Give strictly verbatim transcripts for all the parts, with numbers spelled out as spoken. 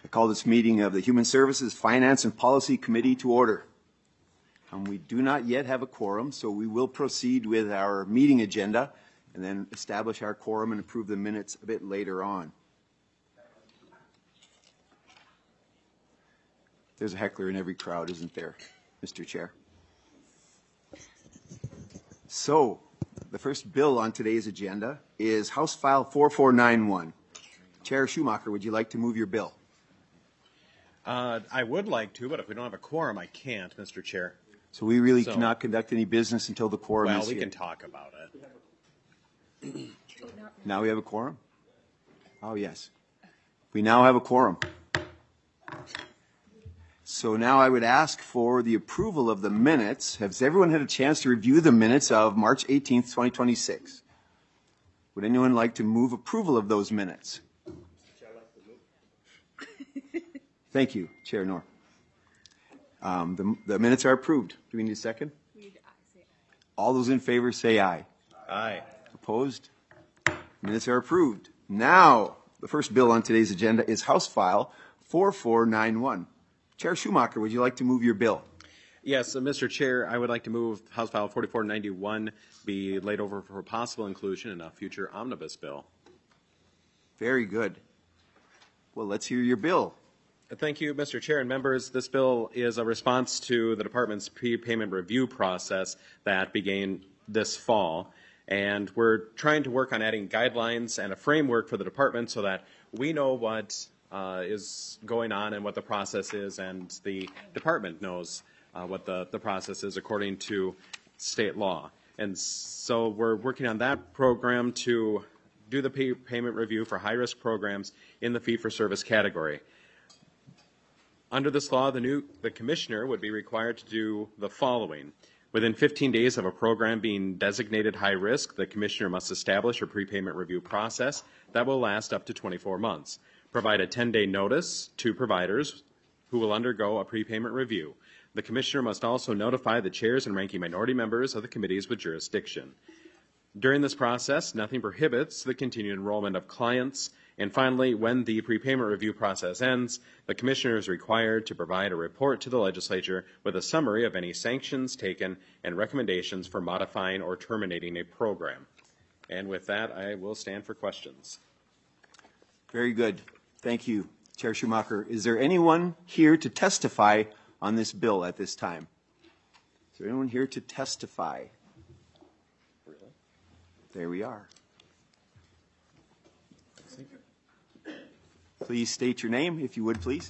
I call this meeting of the Human Services, Finance, and Policy Committee to order. And we do not yet have a quorum, so we will proceed with our meeting agenda and then establish our quorum and approve the minutes a bit later on. There's a heckler in every crowd, isn't there, Mister Chair? So, the first bill on today's agenda is House File four four nine one. Chair Schumacher, would you like to move your bill? Uh, I would like to, but if we don't have a quorum, I can't, Mister Chair. So we really So- cannot conduct any business until the quorum Well, is we here. can talk about it. Now we have a quorum? Oh, yes. We now have a quorum. So now I would ask for the approval of the minutes. Has everyone had a chance to review the minutes of March eighteenth, twenty twenty-six? Would anyone like to move approval of those minutes? Thank you, Chair Knorr. Um, the, the minutes are approved. Do we need a second? All those in favor say aye. Aye. Opposed? Minutes are approved. Now, the first bill on today's agenda is House File four four nine one. Chair Schumacher, would you like to move your bill? Yes, uh, Mister Chair, I would like to move House File forty-four ninety-one be laid over for possible inclusion in a future omnibus bill. Very good. Well, let's hear your bill. Thank you, Mister Chair and members. This bill is a response to the department's prepayment review process that began this fall. And we're trying to work on adding guidelines and a framework for the department so that we know what uh, is going on and what the process is, and the department knows uh, what the, the process is according to state law. And so we're working on that program to do the pay payment review for high-risk programs in the fee-for-service category. Under this law, the new the commissioner would be required to do the following. Within fifteen days of a program being designated high risk, the commissioner must establish a prepayment review process that will last up to twenty-four months. Provide a ten-day notice to providers who will undergo a prepayment review. The commissioner must also notify the chairs and ranking minority members of the committees with jurisdiction. During this process, nothing prohibits the continued enrollment of clients. And finally, when the prepayment review process ends, the commissioner is required to provide a report to the legislature with a summary of any sanctions taken and recommendations for modifying or terminating a program. And with that, I will stand for questions. Very good. Thank you, Chair Schumacher. Is there anyone here to testify on this bill at this time? Is there anyone here to testify? There we are. Please state your name, if you would, please.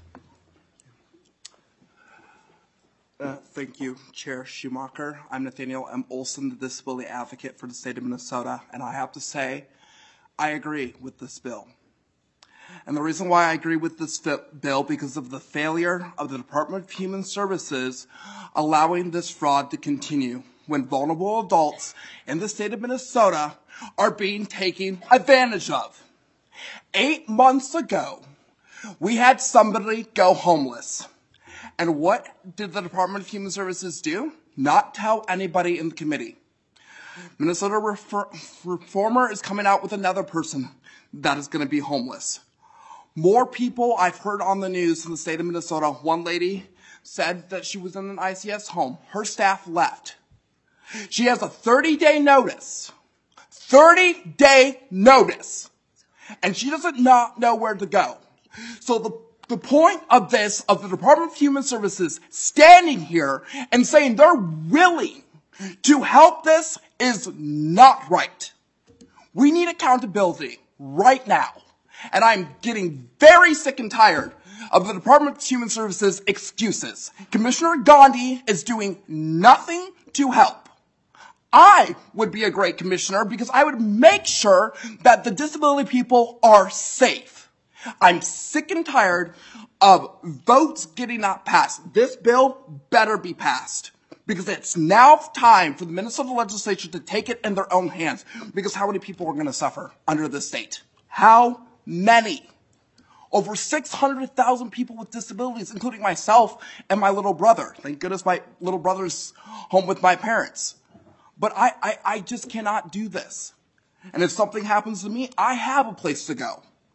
Uh, thank you, Chair Schumacher. I'm Nathaniel M. Olson, the disability advocate for the state of Minnesota, and I have to say, I agree with this bill. And the reason why I agree with this bill because of the failure of the Department of Human Services allowing this fraud to continue when vulnerable adults in the state of Minnesota are being taken advantage of. Eight months ago, we had somebody go homeless. And what did the Department of Human Services do? Not tell anybody in the committee. Minnesota Refer- Reformer is coming out with another person that is going to be homeless. More people I've heard on the news in the state of Minnesota. One lady said that she was in an I C S home. Her staff left. She has a thirty-day notice. thirty-day notice. And she doesn't not know where to go. So the, the point of this, of the Department of Human Services standing here and saying they're willing to help this is not right. We need accountability right now. And I'm getting very sick and tired of the Department of Human Services excuses. Commissioner Gandhi is doing nothing to help. I would be a great commissioner because I would make sure that the disability people are safe. I'm sick and tired of votes getting not passed. This bill better be passed because it's now time for the Minnesota legislature to take it in their own hands because how many people are going to suffer under this state? How many? Over six hundred thousand people with disabilities, including myself and my little brother. Thank goodness my little brother's home with my parents. But I, I, I just cannot do this. And if something happens to me, I have a place to go.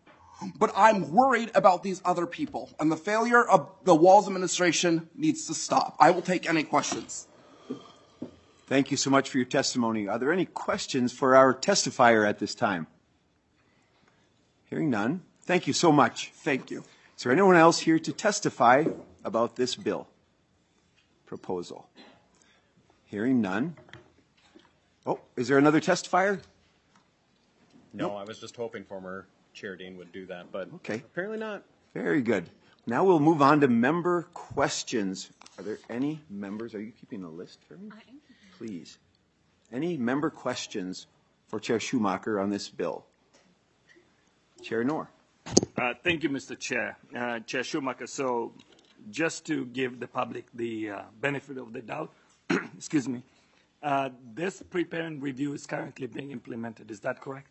But I'm worried about these other people, and the failure of the Walz administration needs to stop. I will take any questions. Thank you so much for your testimony. Are there any questions for our testifier at this time? Hearing none. Thank you so much. Thank you. Is there anyone else here to testify about this bill proposal? Hearing none. Oh, is there another testifier? No, Nope. I was just hoping former Chair Dean would do that, but Okay. apparently not. Very good. Now we'll move on to member questions. Are there any members? Are you keeping a list for me? I am. Please. Any member questions for Chair Schumacher on this bill? Chair Knorr. Uh, thank you, Mister Chair. Uh, Chair Schumacher, so just to give the public the uh, benefit of the doubt, excuse me, uh, this prepayment review is currently being implemented. Is that correct?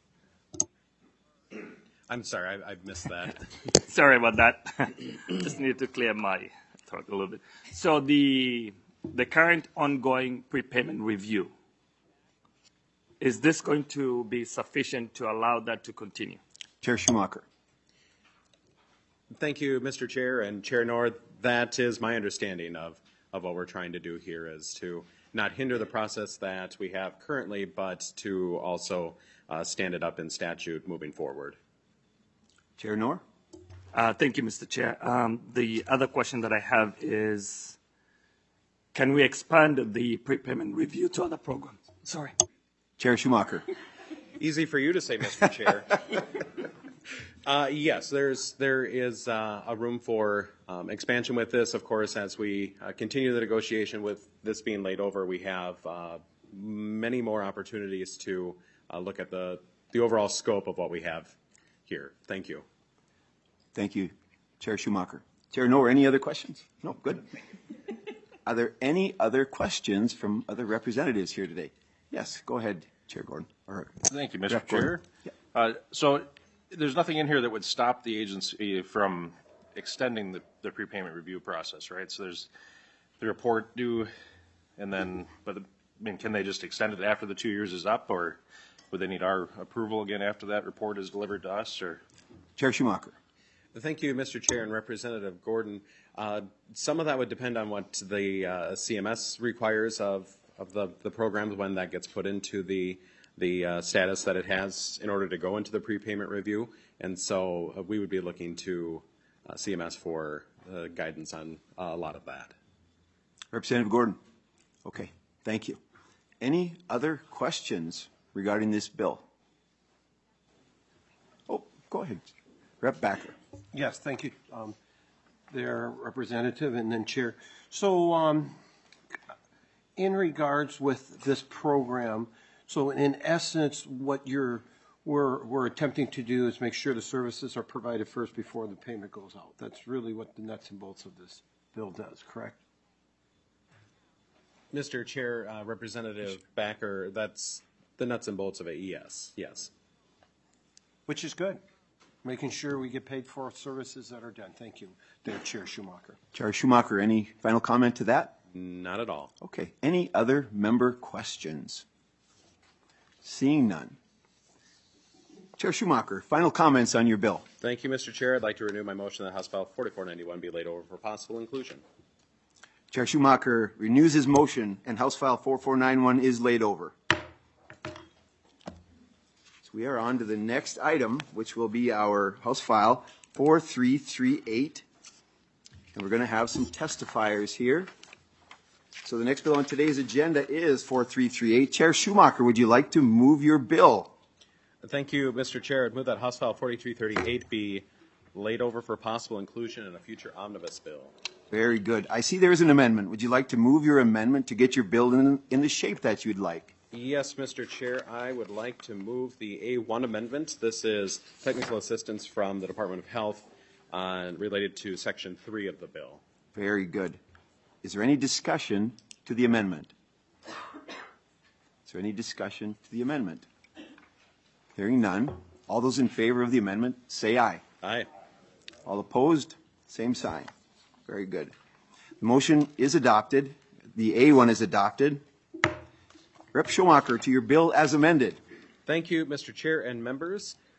I'm sorry, I, I missed that. Sorry about that. Just need to clear my throat a little bit. So the the current ongoing prepayment review, is this going to be sufficient to allow that to continue? Chair Schumacher. Thank you, Mister Chair and Chair Nord. That is my understanding of, of what we're trying to do here, is to not hinder the process that we have currently, but to also uh, stand it up in statute moving forward. Chair Knorr. Uh, thank you, Mister Chair. Um, the other question that I have is, can we expand the prepayment review to other programs? Sorry. Chair Schumacher. Easy for you to say, Mister Chair. Uh, yes, there's there is uh, a room for um, expansion with this. Of course, as we uh, continue the negotiation with this being laid over, we have uh, many more opportunities to uh, look at the the overall scope of what we have here. Thank you. Thank you, Chair Schumacher. Chair Knorr, any other questions? No, good. Are there any other questions from other representatives here today? Yes, go ahead, Chair Gordon. Or Thank you, Mister Rep Gordon. Chair. Yeah. Uh, so there's nothing in here that would stop the agency from extending the, the prepayment review process, right? So there's the report due, and then, but the, I mean, can they just extend it after the two years is up, or would they need our approval again after that report is delivered to us, or? Chair Schumacher. Thank you, Mister Chair and Representative Gordon. Uh, some of that would depend on what the uh, C M S requires of, of the, the programs when that gets put into the, the uh, status that it has in order to go into the prepayment review. And so uh, we would be looking to uh, C M S for uh, guidance on uh, a lot of that. Representative Gordon. Okay, thank you. Any other questions regarding this bill? Oh, go ahead. Rep Backer. Yes, thank you, um, their representative and then chair. So um, in regards with this program, so in essence, what you're we're, we're attempting to do is make sure the services are provided first before the payment goes out. That's really what the nuts and bolts of this bill does, correct? Mister Chair, uh, Representative Backer, that's the nuts and bolts of it, yes, yes. Which is good. Making sure we get paid for services that are done. Thank you, there, Chair Schumacher. Chair Schumacher, any final comment to that? Not at all. Okay. Any other member questions? Seeing none. Chair Schumacher, final comments on your bill. Thank you, Mister Chair. I'd like to renew my motion that House File forty-four ninety-one be laid over for possible inclusion. Chair Schumacher renews his motion and House File forty-four ninety-one is laid over. So we are on to the next item, which will be our House File forty-three thirty-eight. And we're going to have some testifiers here. So the next bill on today's agenda is forty-three thirty-eight. Chair Schumacher, would you like to move your bill? Thank you, Mister Chair. I'd move that House File forty-three thirty-eight be laid over for possible inclusion in a future omnibus bill. Very good. I see there is an amendment. Would you like to move your amendment to get your bill in, in the shape that you'd like? Yes, Mister Chair. I would like to move the A one amendment. This is technical assistance from the Department of Health uh, related to Section three of the bill. Very good. Is there any discussion to the amendment? Is there any discussion to the amendment? Hearing none. All those in favor of the amendment, say aye. Aye. All opposed, same sign. Very good. The motion is adopted. The A one is adopted. Representative Schumacher, to your bill as amended. Thank you, Mister Chair and members.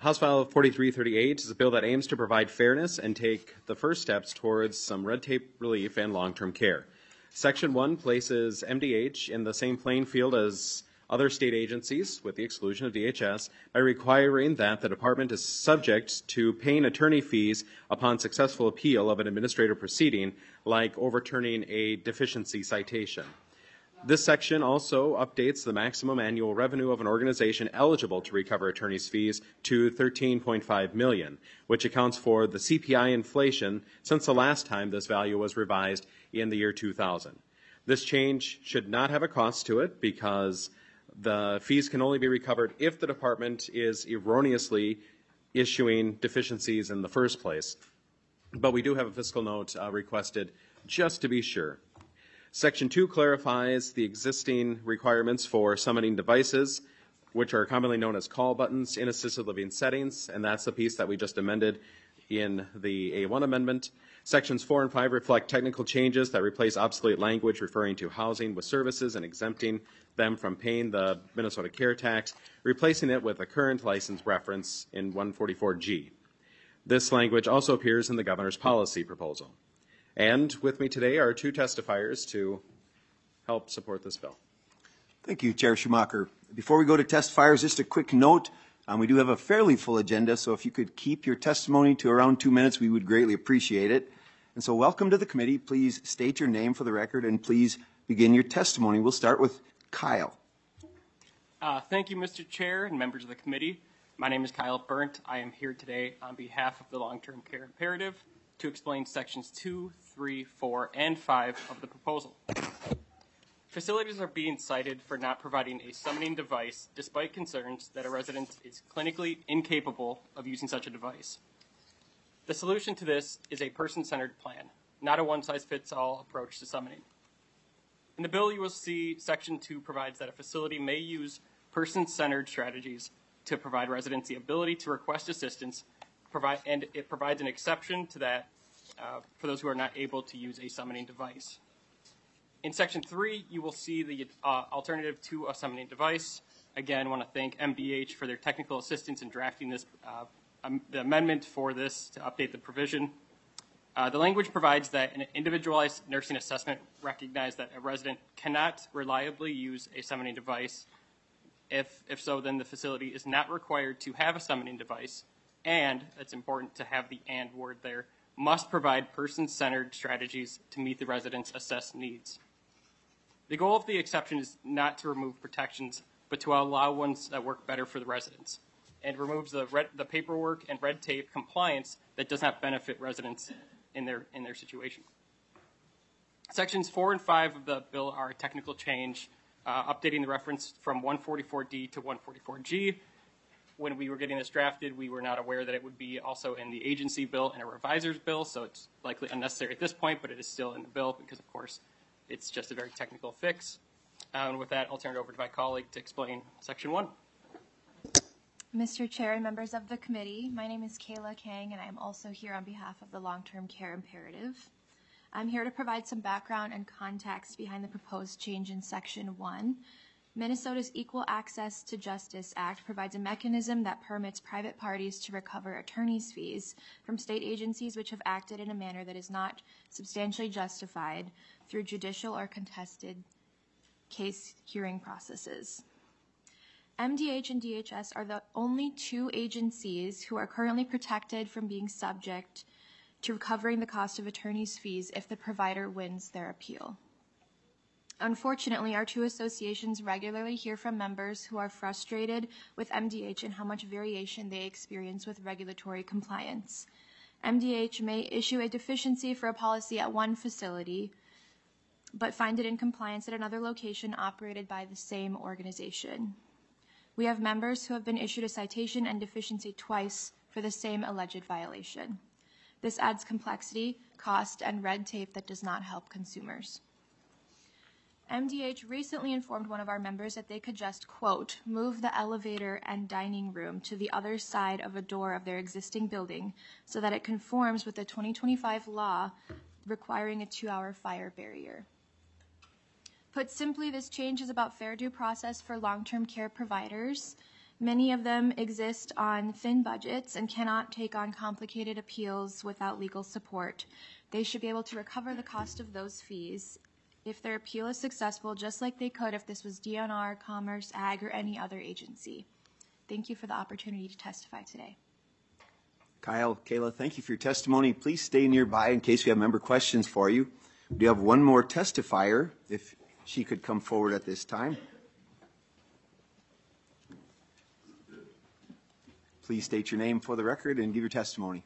House File forty-three thirty-eight is a bill that aims to provide fairness and take the first steps towards some red tape relief and long-term care. Section one places M D H in the same playing field as other state agencies, with the exclusion of D H S, by requiring that the department is subject to paying attorney fees upon successful appeal of an administrative proceeding, like overturning a deficiency citation. This section also updates the maximum annual revenue of an organization eligible to recover attorney's fees to thirteen point five million dollars, which accounts for the C P I inflation since the last time this value was revised in the year two thousand. This change should not have a cost to it because the fees can only be recovered if the department is erroneously issuing deficiencies in the first place. But we do have a fiscal note uh, requested just to be sure. Section two clarifies the existing requirements for summoning devices, which are commonly known as call buttons in assisted living settings, and that's the piece that we just amended in the A one amendment. Sections four and five reflect technical changes that replace obsolete language referring to housing with services and exempting them from paying the Minnesota Care Tax, replacing it with a current license reference in one forty-four G. This language also appears in the governor's policy proposal. And with me today are two testifiers to help support this bill. Thank you, Chair Schumacher. Before we go to testifiers, just a quick note. Um, we do have a fairly full agenda, so if you could keep your testimony to around two minutes, we would greatly appreciate it. And so welcome to the committee. Please state your name for the record and please begin your testimony. We'll start with Kyle. Uh, thank you, Mister Chair and members of the committee. My name is Kyle Burnt. I am here today on behalf of the Long-Term Care Imperative to explain sections two, three, four, and five of the proposal. Facilities are being cited for not providing a summoning device despite concerns that a resident is clinically incapable of using such a device. The solution to this is a person-centered plan, not a one-size-fits-all approach to summoning. In the bill, you will see section two provides that a facility may use person-centered strategies to provide residents the ability to request assistance, provide, and it provides an exception to that uh, for those who are not able to use a summoning device. In section three, you will see the uh, alternative to a summoning device. Again, I want to thank M D H for their technical assistance in drafting this uh, um, the amendment for this to update the provision. Uh, the language provides that an individualized nursing assessment recognizes that a resident cannot reliably use a summoning device. If, if so, then the facility is not required to have a summoning device, and it's important to have the and word there, must provide person-centered strategies to meet the resident's assessed needs. The goal of the exception is not to remove protections, but to allow ones that work better for the residents, and removes the, red, the paperwork and red tape compliance that does not benefit residents in their, in their situation. Sections four and five of the bill are a technical change, uh, updating the reference from one forty-four D to one forty-four G. When we were getting this drafted, we were not aware that it would be also in the agency bill and a reviser's bill, so it's likely unnecessary at this point, but it is still in the bill because, of course, it's just a very technical fix. Uh, and with that, I'll turn it over to my colleague to explain section one. Mister Chair and members of the committee, my name is Kayla Kang, and I am also here on behalf of the Long-Term Care Imperative. I'm here to provide some background and context behind the proposed change in section one. Minnesota's Equal Access to Justice Act provides a mechanism that permits private parties to recover attorney's fees from state agencies which have acted in a manner that is not substantially justified through judicial or contested case hearing processes. M D H and D H S are the only two agencies who are currently protected from being subject to recovering the cost of attorney's fees if the provider wins their appeal. Unfortunately, our two associations regularly hear from members who are frustrated with M D H and how much variation they experience with regulatory compliance. M D H may issue a deficiency for a policy at one facility, but find it in compliance at another location operated by the same organization. We have members who have been issued a citation and deficiency twice for the same alleged violation. This adds complexity, cost, and red tape that does not help consumers. M D H recently informed one of our members that they could just, quote, move the elevator and dining room to the other side of a door of their existing building so that it conforms with the twenty twenty-five law requiring a two-hour fire barrier. Put simply, this change is about fair due process for long-term care providers. Many of them exist on thin budgets and cannot take on complicated appeals without legal support. They should be able to recover the cost of those fees if their appeal is successful, just like they could if this was D N R, Commerce, Ag, or any other agency. Thank you for the opportunity to testify today. Kyle, Kayla, thank you for your testimony. Please stay nearby in case we have member questions for you. We do have one more testifier, if she could come forward at this time. Please state your name for the record and give your testimony.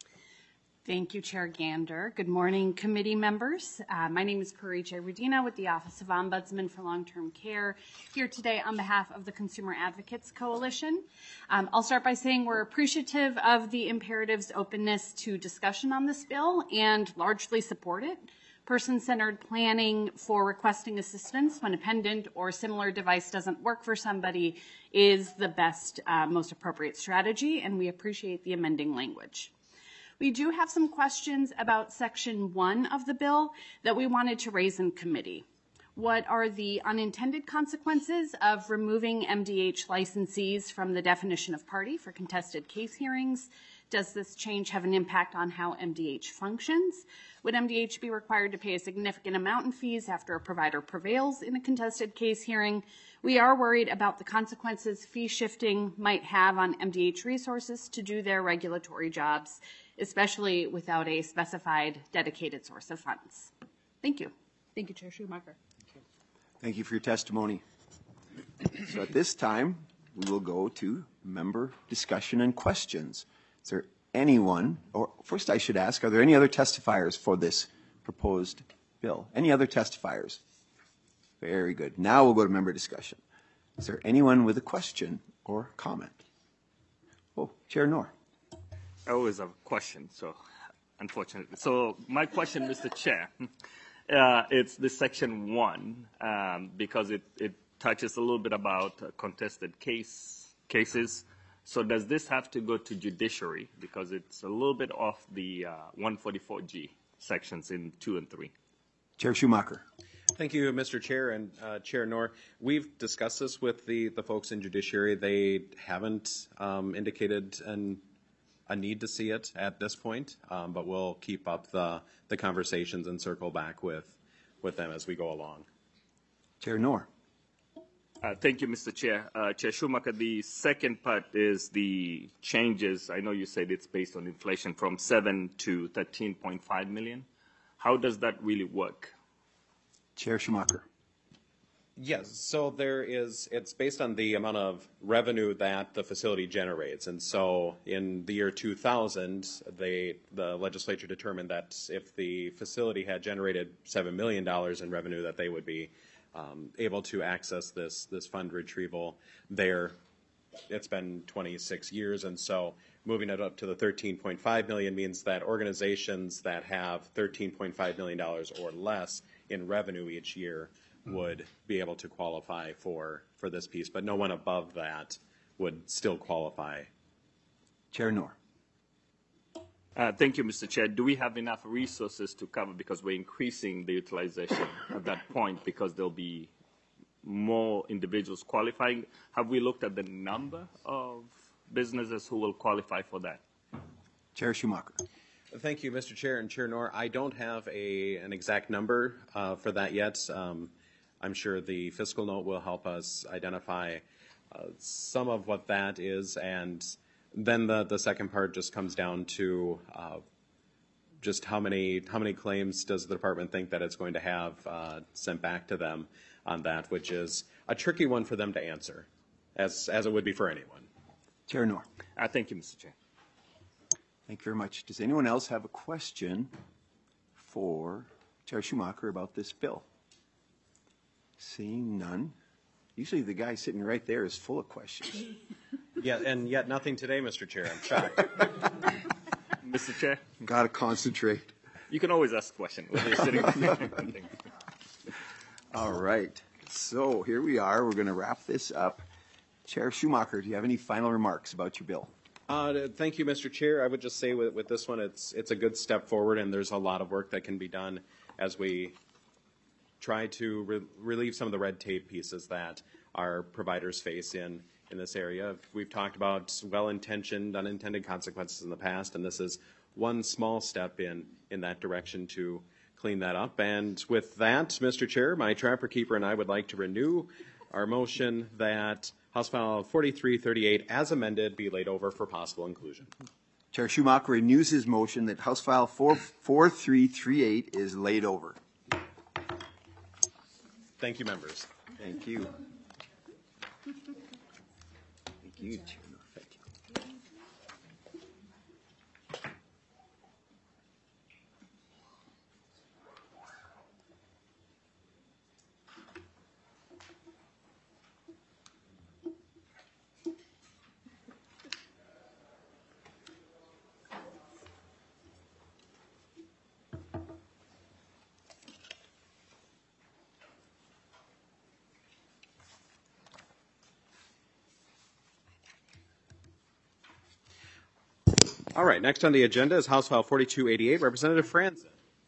Thank you, Chair Gander. Good morning, committee members. Uh, my name is Corice Rudina with the Office of Ombudsman for Long-Term Care, here today on behalf of the Consumer Advocates Coalition. Um, I'll start by saying we're appreciative of the Imperative's openness to discussion on this bill and largely support it. Person-centered planning for requesting assistance when a pendant or similar device doesn't work for somebody is the best, uh, most appropriate strategy, and we appreciate the amending language. We do have some questions about section one of the bill that we wanted to raise in committee. What are the unintended consequences of removing M D H licensees from the definition of party for contested case hearings? Does this change have an impact on how M D H functions? Would M D H be required to pay a significant amount in fees after a provider prevails in a contested case hearing? We are worried about the consequences fee shifting might have on M D H resources to do their regulatory jobs, especially without a specified dedicated source of funds. Thank you. Thank you, Chair Schumacher. Thank you for your testimony. So at this time, we will go to member discussion and questions. Is there anyone, or first I should ask, are there any other testifiers for this proposed bill? Any other testifiers? Very good. Now we'll go to member discussion. Is there anyone with a question or comment? Oh, Chair Knorr. I always have a question, so unfortunately. So my question, Mister Chair, uh, it's the section one, um, because it, it touches a little bit about uh, contested case cases. So does this have to go to judiciary? Because it's a little bit off the uh, one forty-four G sections in two and three. Chair Schumacher. Thank you, Mister Chair and uh, Chair Knorr. We've discussed this with the, the folks in judiciary. They haven't um, indicated an, a need to see it at this point, um, but we'll keep up the, the conversations and circle back with, with them as we go along. Chair Knorr. Uh, thank you, Mister Chair. Uh, Chair Schumacher, the second part is the changes. I know you said it's based on inflation from seven to thirteen point five million. How does that really work? Chair Schumacher. Yes, so there is, it's based on the amount of revenue that the facility generates. And so in the year two thousand, they, the legislature determined that if the facility had generated seven million dollars in revenue, that they would be um, able to access this, this fund retrieval there. It's been twenty-six years, and so moving it up to the thirteen point five million dollars means that organizations that have thirteen point five million dollars or less in revenue each year would be able to qualify for, for this piece, but no one above that would still qualify. Chair Knorr. Uh, thank you, Mister Chair. Do we have enough resources to cover, because we're increasing the utilization at that point because there'll be more individuals qualifying? Have we looked at the number of businesses who will qualify for that? Chair Schumacher. Thank you, Mister Chair and Chair Knorr. I don't have a, an exact number uh, for that yet. Um, I'm sure the fiscal note will help us identify uh, some of what that is, and then the, the second part just comes down to uh, just how many how many claims does the department think that it's going to have uh, sent back to them on that, which is a tricky one for them to answer, as as it would be for anyone. Chair Knorr. Uh, thank you, Mister Chair. Thank you very much. Does anyone else have a question for Chair Schumacher about this bill? Seeing none. Usually the guy sitting right there is full of questions. Yeah, and yet nothing today, Mister Chair. I'm shocked. Mister Chair? Got to concentrate. You can always ask questions when you're sitting. All right. So here we are. We're going to wrap this up. Chair Schumacher, do you have any final remarks about your bill? Uh, thank you, Mister Chair. I would just say with, with this one, it's it's a good step forward, and there's a lot of work that can be done as we try to re relieve some of the red tape pieces that our providers face in in this area. We've talked about well-intentioned, unintended consequences in the past, and this is one small step in, in that direction to clean that up. And with that, Mister Chair, my trapper keeper and I would like to renew our motion that House File forty-three thirty-eight as amended be laid over for possible inclusion. Chair Schumacher renews his motion that House File four three three eight is laid over. Thank you, members. Thank you. Thank you, Chair. Thank you. All right, next on the agenda is House File forty-two eighty-eight, Representative Franzen.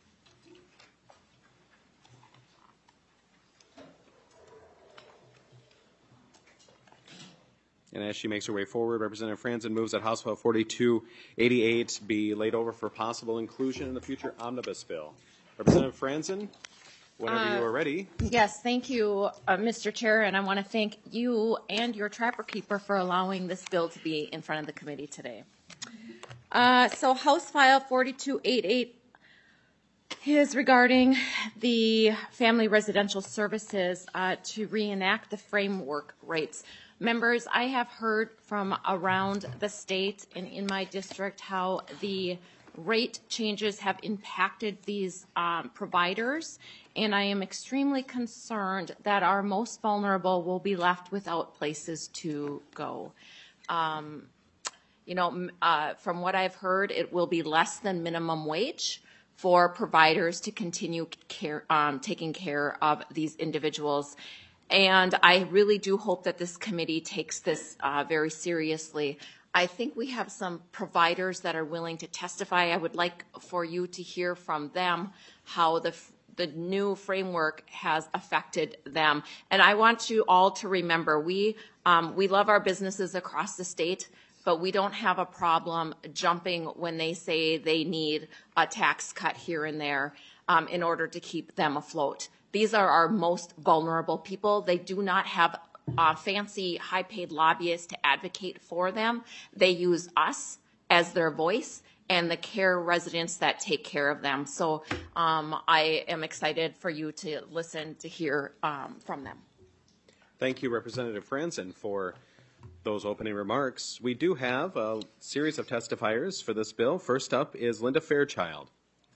And as she makes her way forward, Representative Franzen moves that House File forty-two eighty-eight be laid over for possible inclusion in the future omnibus bill. Representative Franzen, whenever uh, you are ready. Yes, thank you, uh, Mister Chair, and I want to thank you and your trapper keeper for allowing this bill to be in front of the committee today. Uh, so House File forty-two eighty-eight is regarding the Family Residential Services uh, to reenact the framework rates. Members, I have heard from around the state and in my district how the rate changes have impacted these um, providers, and I am extremely concerned that our most vulnerable will be left without places to go. Um, You know, uh, from what I've heard, it will be less than minimum wage for providers to continue care, um, taking care of these individuals. And I really do hope that this committee takes this uh, very seriously. I think we have some providers that are willing to testify. I would like for you to hear from them how the the new framework has affected them. And I want you all to remember, we um, we love our businesses across the state, but we don't have a problem jumping when they say they need a tax cut here and there um, in order to keep them afloat. These are our most vulnerable people. They do not have uh, fancy, high-paid lobbyists to advocate for them. They use us as their voice and the care residents that take care of them. So um, I am excited for you to listen to hear um, from them. Thank you, Representative Franzen, for those opening remarks. We do have a series of testifiers for this bill. First up is Linda Fairchild.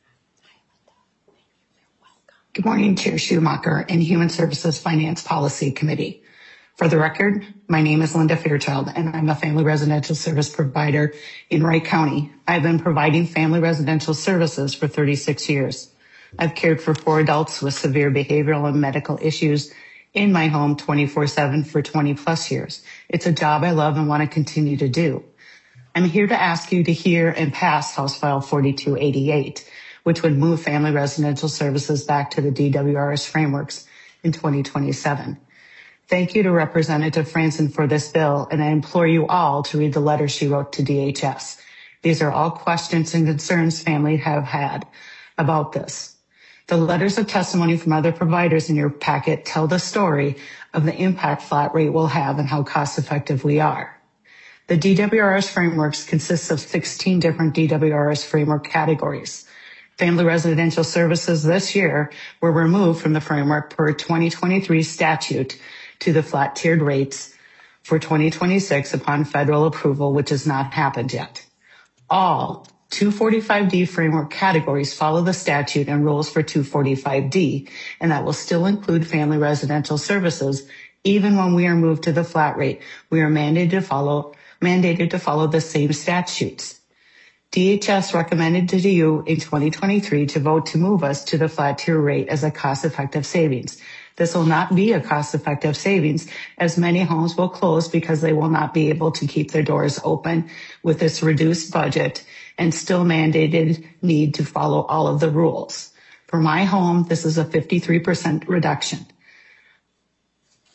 Good morning, Chair Schumacher and Human Services Finance Policy Committee. For the record, my name is Linda Fairchild, and I'm a family residential service provider in Wright County. I've been providing family residential services for thirty-six years. I've cared for four adults with severe behavioral and medical issues in my home twenty-four seven for twenty plus years. It's a job I love and want to continue to do. I'm here to ask you to hear and pass House File forty-two eighty-eight, which would move family residential services back to the D W R S frameworks in twenty twenty-seven. Thank you to Representative Franzen for this bill, and I implore you all to read the letter she wrote to D H S. These are all questions and concerns families have had about this. The letters of testimony from other providers in your packet tell the story of the impact flat rate will have and how cost effective we are. The D W R S frameworks consists of sixteen different D W R S framework categories. Family residential services this year were removed from the framework per twenty twenty-three statute to the flat tiered rates for twenty twenty-six upon federal approval, which has not happened yet. All two forty-five D framework categories follow the statute and rules for two forty-five D, and that will still include family residential services. Even when we are moved to the flat rate, we are mandated to follow, mandated to follow the same statutes. D H S recommended to you in twenty twenty-three to vote to move us to the flat tier rate as a cost-effective savings. This will not be a cost-effective savings, as many homes will close because they will not be able to keep their doors open with this reduced budget and still mandated need to follow all of the rules. For my home, this is a fifty-three percent reduction.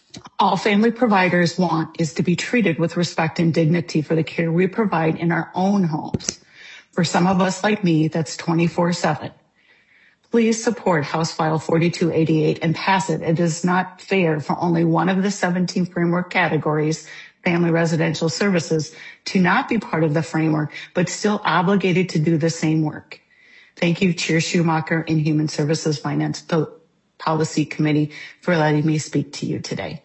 All family providers want is to be treated with respect and dignity for the care we provide in our own homes. For some of us like me, that's twenty-four seven. Please support House File forty-two eighty-eight and pass it. It is not fair for only one of the seventeen framework categories, family residential services, to not be part of the framework, but still obligated to do the same work. Thank you, Chair Schumacher and Human Services Finance Policy Committee, for letting me speak to you today.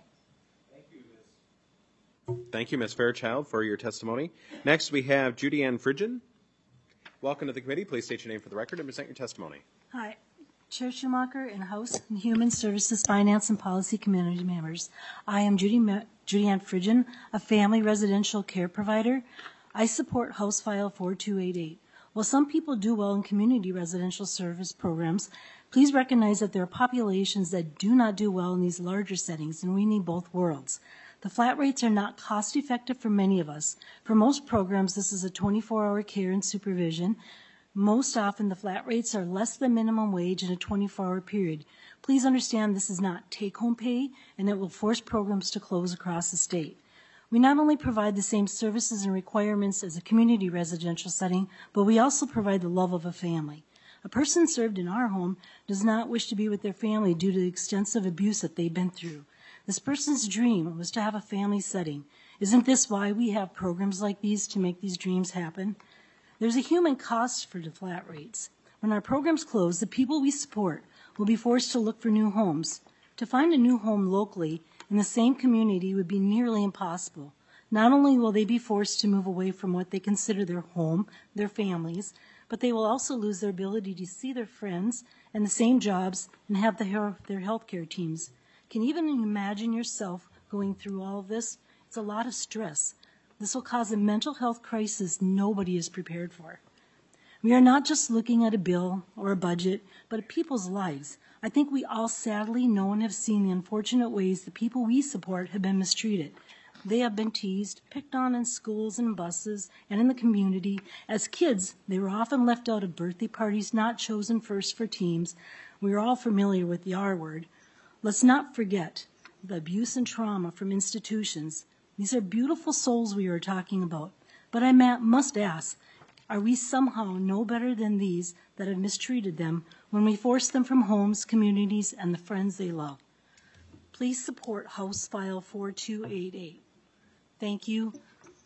Thank you, Miz Fairchild, for your testimony. Next, we have Judy Ann Fridgen. Welcome to the committee. Please state your name for the record and present your testimony. Hi, Chair Schumacher and House and Human Services Finance and Policy Committee members. I am Judy, Judy Ann Fridgen, a family residential care provider. I support House File forty-two eighty-eight. While some people do well in community residential service programs, please recognize that there are populations that do not do well in these larger settings, and we need both worlds. The flat rates are not cost effective for many of us. For most programs, this is a twenty-four hour care and supervision. Most often, the flat rates are less than minimum wage in a twenty-four hour period. Please understand this is not take-home pay, and it will force programs to close across the state. We not only provide the same services and requirements as a community residential setting, but we also provide the love of a family. A person served in our home does not wish to be with their family due to the extensive abuse that they've been through. This person's dream was to have a family setting. Isn't this why we have programs like these, to make these dreams happen? There's a human cost for the flat rates. When our programs close, the people we support will be forced to look for new homes. To find a new home locally in the same community would be nearly impossible. Not only will they be forced to move away from what they consider their home, their families, but they will also lose their ability to see their friends and the same jobs and have the, their health care teams. Can you even imagine yourself going through all of this? It's a lot of stress. This will cause a mental health crisis nobody is prepared for. We are not just looking at a bill or a budget, but at people's lives. I think we all sadly know and have seen the unfortunate ways the people we support have been mistreated. They have been teased, picked on in schools and buses and in the community. As kids, they were often left out of birthday parties, not chosen first for teams. We are all familiar with the R word. Let's not forget the abuse and trauma from institutions. These are beautiful souls we are talking about. But I must ask, are we somehow no better than these that have mistreated them when we force them from homes, communities, and the friends they love? Please support House File forty-two eighty-eight. Thank you,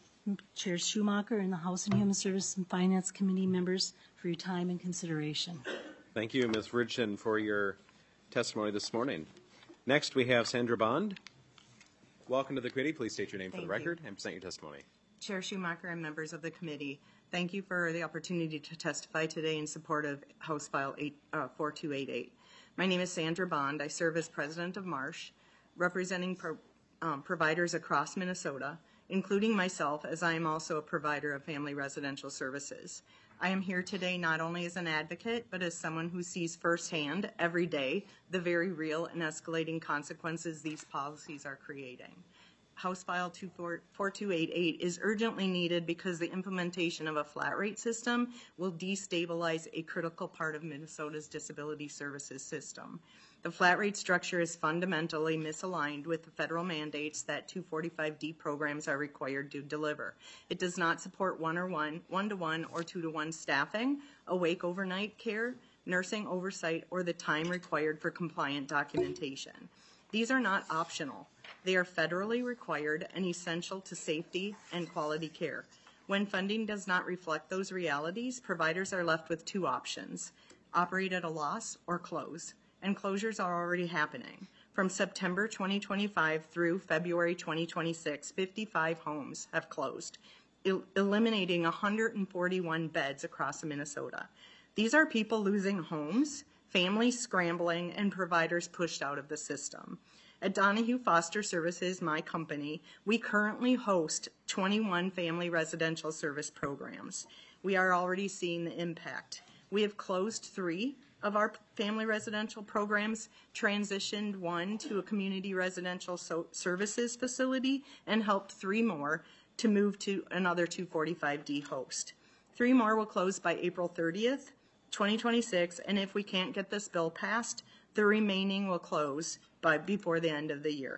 Chair Schumacher and the House and Human Services and Finance Committee members, for your time and consideration. Thank you, Miz Fridgen, for your testimony this morning. Next, we have Sandra Bond. Welcome to the committee. Please state your name for the record and present your testimony. Chair Schumacher and members of the committee, thank you for the opportunity to testify today in support of House File forty-two eighty-eight. My name is Sandra Bond. I serve as president of Marsh, representing pro, um, providers across Minnesota, including myself, as I am also a provider of family residential services. I am here today not only as an advocate, but as someone who sees firsthand every day the very real and escalating consequences these policies are creating. House File forty-two eighty-eight is urgently needed because the implementation of a flat rate system will destabilize a critical part of Minnesota's disability services system. The flat rate structure is fundamentally misaligned with the federal mandates that two forty-five D programs are required to deliver. It does not support one or one, one-to-one or two-to-one staffing, awake overnight care, nursing oversight, or the time required for compliant documentation. These are not optional. They are federally required and essential to safety and quality care. When funding does not reflect those realities, providers are left with two options: operate at a loss or close. And closures are already happening. From September twenty twenty-five through February twenty twenty-six, fifty-five homes have closed, el- eliminating one hundred forty-one beds across Minnesota. These are people losing homes, families scrambling, and providers pushed out of the system. At Donahue Foster Services, my company, we currently host twenty-one family residential service programs. We are already seeing the impact. We have closed three of our family residential programs, transitioned one to a community residential so services facility, and helped three more to move to another two forty-five D host. Three more will close by April thirtieth, twenty twenty-six, and if we can't get this bill passed, the remaining will close by before the end of the year.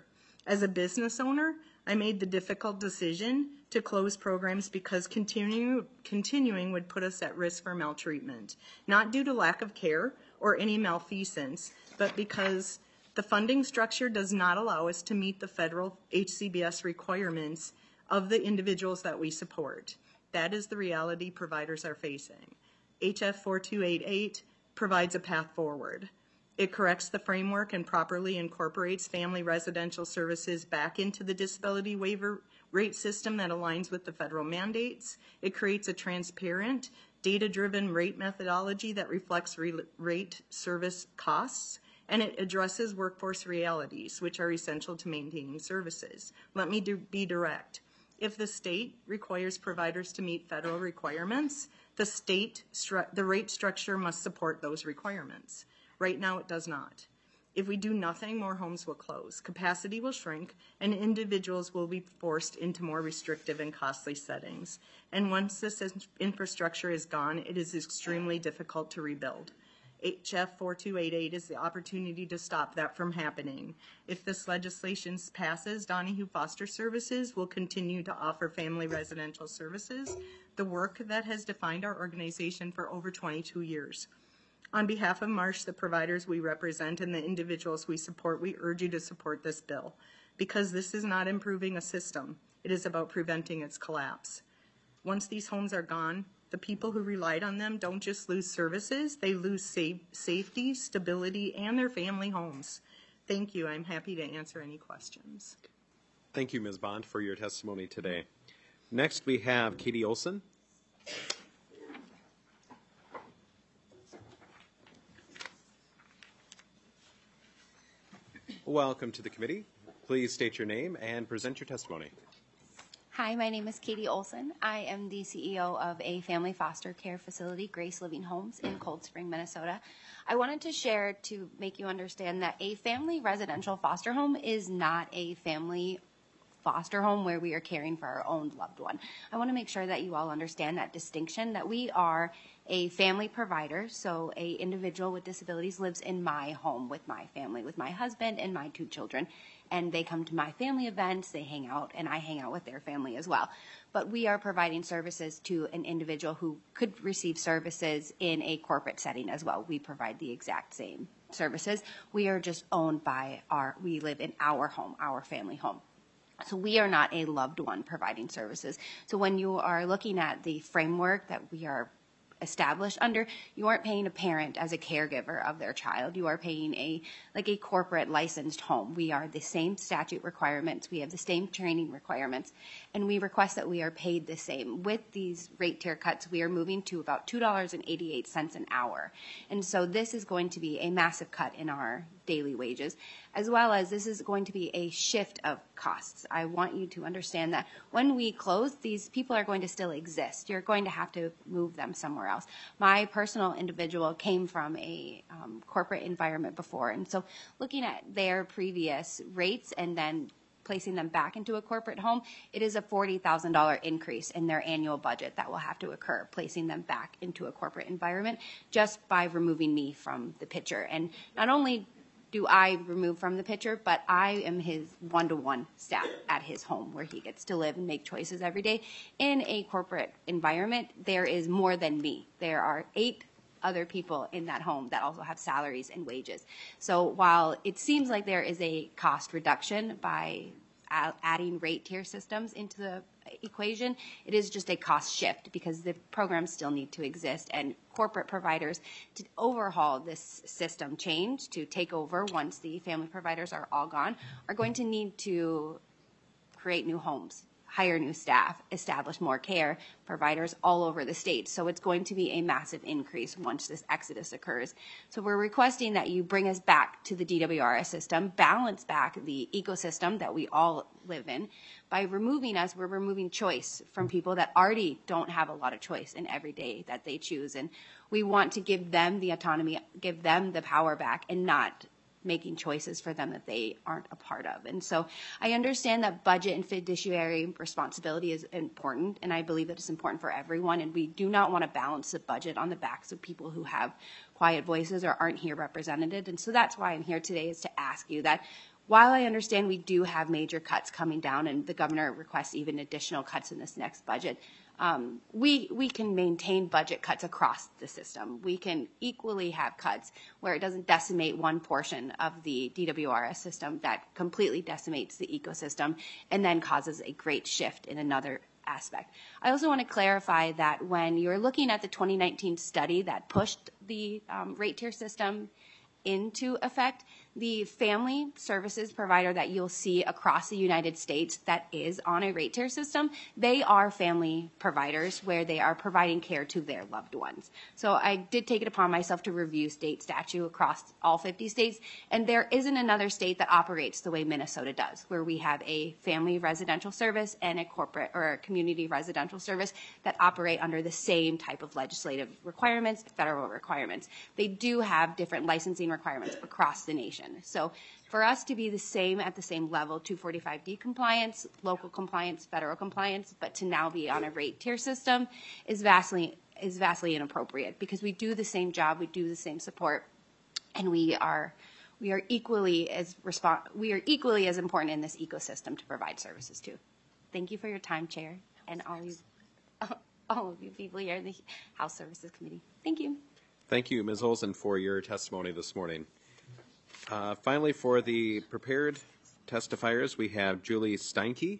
As a business owner, I made the difficult decision to close programs because continuing, continuing would put us at risk for maltreatment, not due to lack of care or any malfeasance, but because the funding structure does not allow us to meet the federal H C B S requirements of the individuals that we support. That is the reality providers are facing. H F four two eight eight provides a path forward. It corrects the framework and properly incorporates family residential services back into the disability waiver rate system that aligns with the federal mandates. It creates a transparent, data-driven rate methodology that reflects re- rate service costs, and it addresses workforce realities, which are essential to maintaining services. Let me do, be direct. If the state requires providers to meet federal requirements, the state, stru- the rate structure must support those requirements. Right now, it does not. If we do nothing, more homes will close, capacity will shrink, and individuals will be forced into more restrictive and costly settings. And once this in- infrastructure is gone, it is extremely difficult to rebuild. H F four two eight eight is the opportunity to stop that from happening. If this legislation passes, Donahue Foster Services will continue to offer family residential services, the work that has defined our organization for over twenty-two years. On behalf of Marsh, the providers we represent, and the individuals we support, we urge you to support this bill, because this is not improving a system. It is about preventing its collapse. Once these homes are gone, the people who relied on them don't just lose services, they lose safe, safety, stability, and their family homes. Thank you. I'm happy to answer any questions. Thank you, Miz Bond, for your testimony today. Next, we have Katie Olson. Welcome to the committee. Please state your name and present your testimony. Hi, my name is Katie Olson. I am the C E O of a family foster care facility, Grace Living Homes, in Cold Spring, Minnesota. I wanted to share to make you understand that a family residential foster home is not a family foster home where we are caring for our own loved one. I want to make sure that you all understand that distinction, that we are a family provider, so a individual with disabilities lives in my home with my family, with my husband and my two children, and they come to my family events, they hang out, and I hang out with their family as well. But we are providing services to an individual who could receive services in a corporate setting as well. We provide the exact same services. We are just owned by our, we live in our home, our family home. So we are not a loved one providing services. So when you are looking at the framework that we are established under, you aren't paying a parent as a caregiver of their child. You are paying a like a corporate licensed home. We are the same statute requirements. We have the same training requirements, and we request that we are paid the same. With these rate tier cuts, we are moving to about two dollars and eighty-eight cents an hour. And so this is going to be a massive cut in our daily wages, as well as this is going to be a shift of costs. I want you to understand that when we close, these people are going to still exist. You're going to have to move them somewhere else. My personal individual came from a um, corporate environment before, and so looking at their previous rates and then placing them back into a corporate home, it is a forty thousand dollars increase in their annual budget that will have to occur, placing them back into a corporate environment just by removing me from the picture. And not only do I remove from the picture, but I am his one-to-one staff at his home where he gets to live and make choices every day. In a corporate environment, there is more than me. There are eight other people in that home that also have salaries and wages. So while it seems like there is a cost reduction by adding rate tier systems into the equation, it is just a cost shift because the programs still need to exist, and corporate providers to overhaul this system change to take over once the family providers are all gone are going to need to create new homes, hire new staff, establish more care providers all over the state. So it's going to be a massive increase once this exodus occurs. So we're requesting that you bring us back to the D W R S system, balance back the ecosystem that we all live in. By removing us, we're removing choice from people that already don't have a lot of choice in every day that they choose. And we want to give them the autonomy, give them the power back, and not making choices for them that they aren't a part of. And so I understand that budget and fiduciary responsibility is important, and I believe that it's important for everyone, and we do not want to balance the budget on the backs of people who have quiet voices or aren't here represented. And so that's why I'm here today, is to ask you that while I understand we do have major cuts coming down, and the governor requests even additional cuts in this next budget, um, we we can maintain budget cuts across the system. We can equally have cuts where it doesn't decimate one portion of the D W R S system that completely decimates the ecosystem and then causes a great shift in another aspect. I also want to clarify that when you're looking at the twenty nineteen study that pushed the um, rate tier system into effect, the family services provider that you'll see across the United States that is on a rate tier system, they are family providers where they are providing care to their loved ones. So I did take it upon myself to review state statute across all fifty states, and there isn't another state that operates the way Minnesota does, where we have a family residential service and a corporate or a community residential service that operate under the same type of legislative requirements, federal requirements. They do have different licensing requirements across the nation. So for us to be the same at the same level, two forty-five D compliance, local compliance, federal compliance, but to now be on a rate tier system is vastly is vastly inappropriate, because we do the same job, we do the same support, and we are we are equally as respons- we are equally as important in this ecosystem to provide services to. Thank you for your time, Chair, and all you all of you people here in the House Services Committee. Thank you. Thank you, Miz Olson, for your testimony this morning. Uh, finally, for the prepared testifiers, we have Julie Steinke.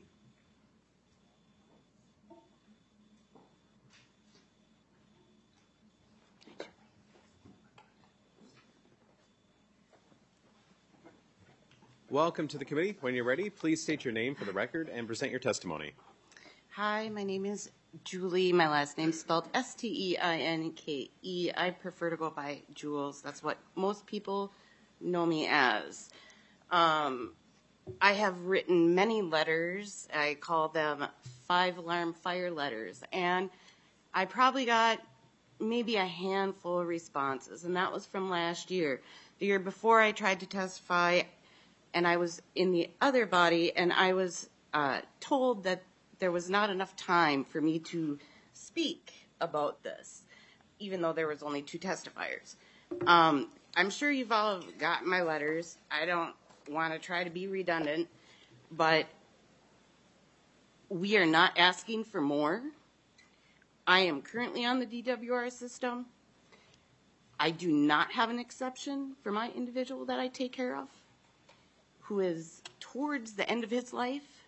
Welcome to the committee. When you're ready, please state your name for the record and present your testimony. Hi, my name is Julie. My last name's spelled S T E I N K E. I prefer to go by Jules. That's what most people know me as. Um, I have written many letters. I call them five alarm fire letters. And I probably got maybe a handful of responses, and that was from last year. The year before, I tried to testify, and I was in the other body, and I was uh, told that there was not enough time for me to speak about this, even though there was only two testifiers. Um, I'm sure you've all gotten my letters. I don't want to try to be redundant, but we are not asking for more. I am currently on the D W R system. I do not have an exception for my individual that I take care of, who is towards the end of his life.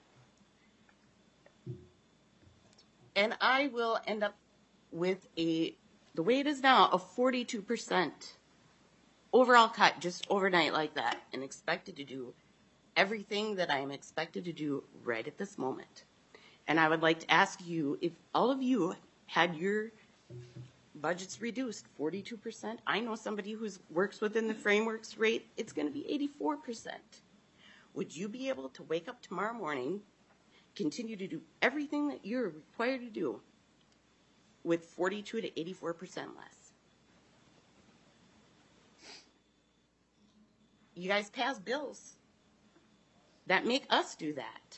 And I will end up with a, the way it is now, a forty-two percent overall cut just overnight like that, and expected to do everything that I am expected to do right at this moment. And I would like to ask you, if all of you had your budgets reduced forty-two percent, I know somebody who works within the frameworks rate, it's going to be eighty-four percent. Would you be able to wake up tomorrow morning, continue to do everything that you're required to do with forty-two to eighty-four percent less? You guys pass bills that make us do that.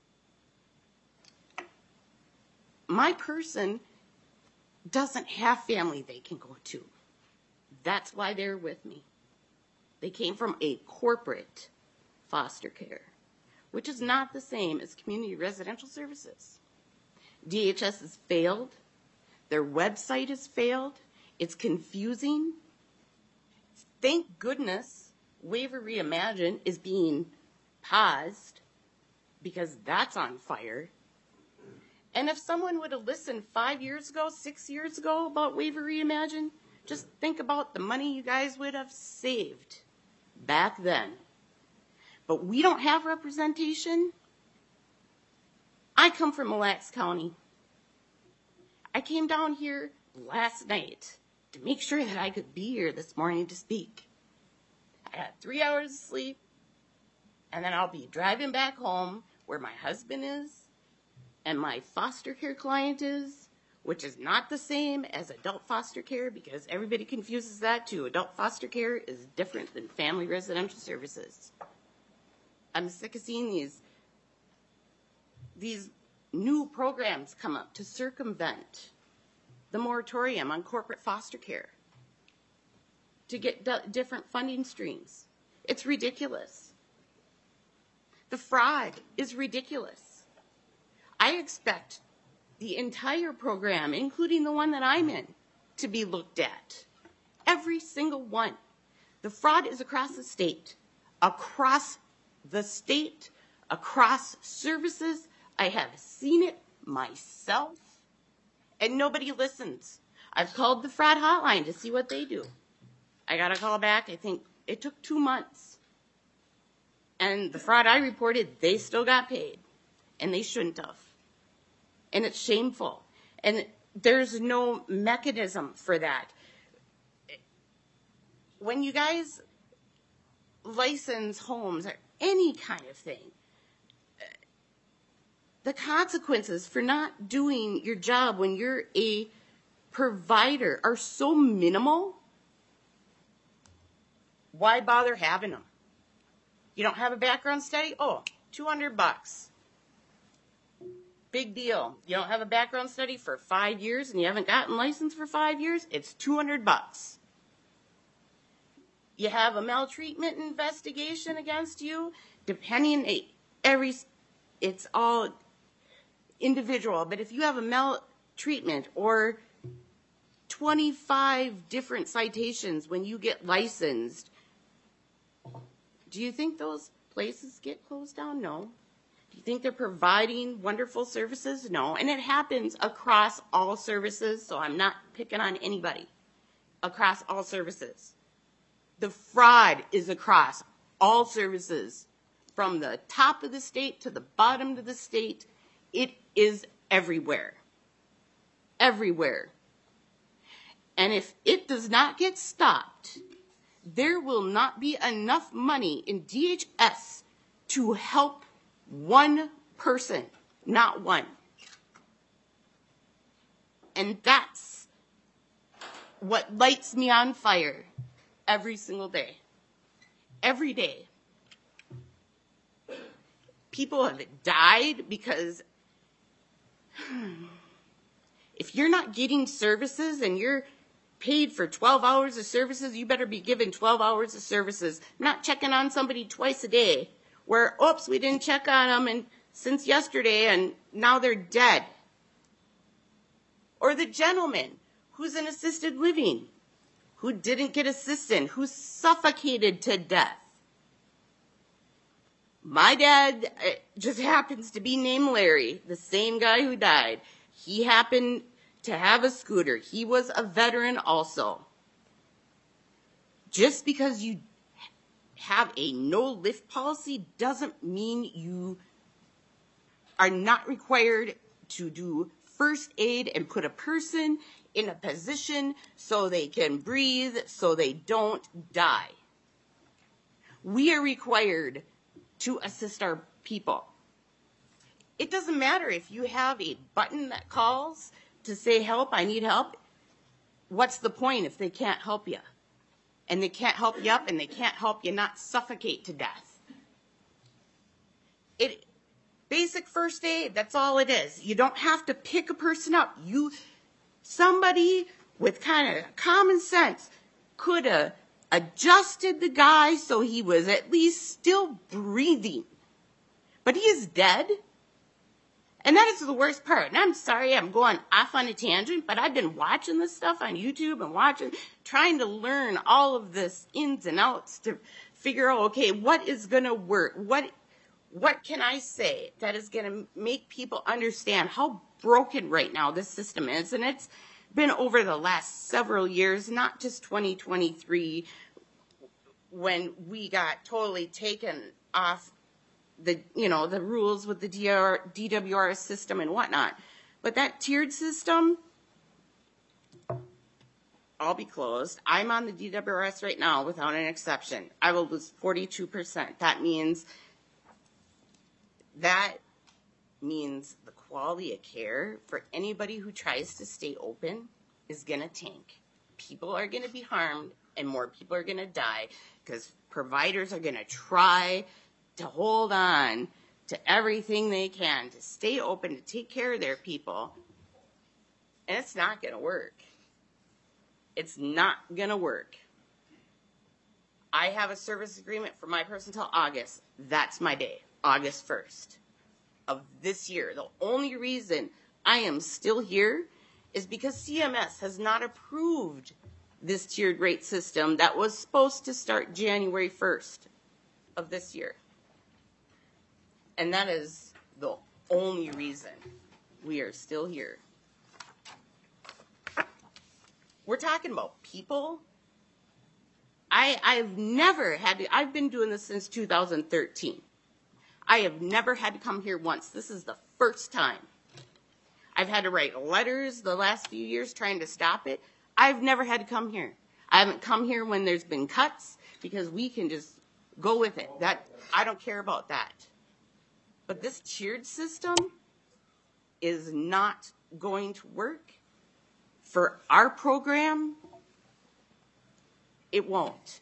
My person doesn't have family they can go to. That's why they're with me. They came from a corporate foster care, which is not the same as community residential services. D H S has failed. Their website has failed. It's confusing. Thank goodness Waiver Reimagine is being paused, because that's on fire. And if someone would have listened five years ago, six years ago about Waiver Reimagine, just think about the money you guys would have saved back then. But we don't have representation. I come from Mille Lacs County. I came down here last night to make sure that I could be here this morning to speak. I had three hours of sleep, and then I'll be driving back home where my husband is and my foster care client is, which is not the same as adult foster care, because everybody confuses that too. Adult foster care is different than family residential services. I'm sick of seeing these, these new programs come up to circumvent the moratorium on corporate foster care, to get d- different funding streams. It's ridiculous. The fraud is ridiculous. I expect the entire program, including the one that I'm in, to be looked at. Every single one. The fraud is across the state, across the state, across services. I have seen it myself, and nobody listens. I've called the fraud hotline to see what they do. I got a call back. I think it took two months. And the fraud I reported, they still got paid, and they shouldn't have. And it's shameful. And there's no mechanism for that. When you guys license homes or any kind of thing, the consequences for not doing your job when you're a provider are so minimal. Why bother having them? You don't have a background study? Oh, two hundred bucks. Big deal. You don't have a background study for five years and you haven't gotten licensed for five years? It's two hundred bucks. You have a maltreatment investigation against you, depending every, it's all individual, but if you have a maltreatment or twenty-five different citations when you get licensed, do you think those places get closed down? No. Do you think they're providing wonderful services? No. And it happens across all services, so I'm not picking on anybody. Across all services. The fraud is across all services, from the top of the state to the bottom of the state. It is everywhere. Everywhere. And if it does not get stopped, there will not be enough money in D H S to help one person, not one. And that's what lights me on fire every single day. Every day. People have died because if you're not getting services and you're paid for twelve hours of services, you better be given twelve hours of services, not checking on somebody twice a day where, oops, we didn't check on them and since yesterday and now they're dead. Or the gentleman who's in assisted living, who didn't get assistance, who's suffocated to death. My dad just happens to be named Larry, the same guy who died. He happened to have a scooter. He was a veteran also. Just because you have a no-lift policy doesn't mean you are not required to do first aid and put a person in a position so they can breathe, so they don't die. We are required to assist our people. It doesn't matter if you have a button that calls to say, help, I need help. What's the point if they can't help you? And they can't help you up and they can't help you not suffocate to death. It, basic first aid, that's all it is. You don't have to pick a person up. You, somebody with kind of common sense could have adjusted the guy so he was at least still breathing. But he is dead. And that is the worst part. And I'm sorry I'm going off on a tangent, but I've been watching this stuff on YouTube and watching, trying to learn all of this ins and outs to figure out, okay, what is going to work? What, what can I say that is going to make people understand how broken right now this system is? And it's been over the last several years, not just twenty twenty-three, when we got totally taken off the, you know, the rules with the D W R S system and whatnot. But that tiered system, I'll be closed. I'm on the D W R S right now without an exception. I will lose forty-two percent. That means, that means the quality of care for anybody who tries to stay open is going to tank. People are going to be harmed and more people are going to die because providers are going to try to hold on to everything they can to stay open, to take care of their people. And it's not going to work. It's not going to work. I have a service agreement for my person until August. That's my day. August first of this year. The only reason I am still here is because C M S has not approved this tiered rate system that was supposed to start January first of this year. And that is the only reason we are still here. We're talking about people. I, I've never had to, I've been doing this since two thousand thirteen. I have never had to come here once. This is the first time. I've had to write letters the last few years trying to stop it. I've never had to come here. I haven't come here when there's been cuts because we can just go with it. That I don't care about that. But this tiered system is not going to work for our program. It won't.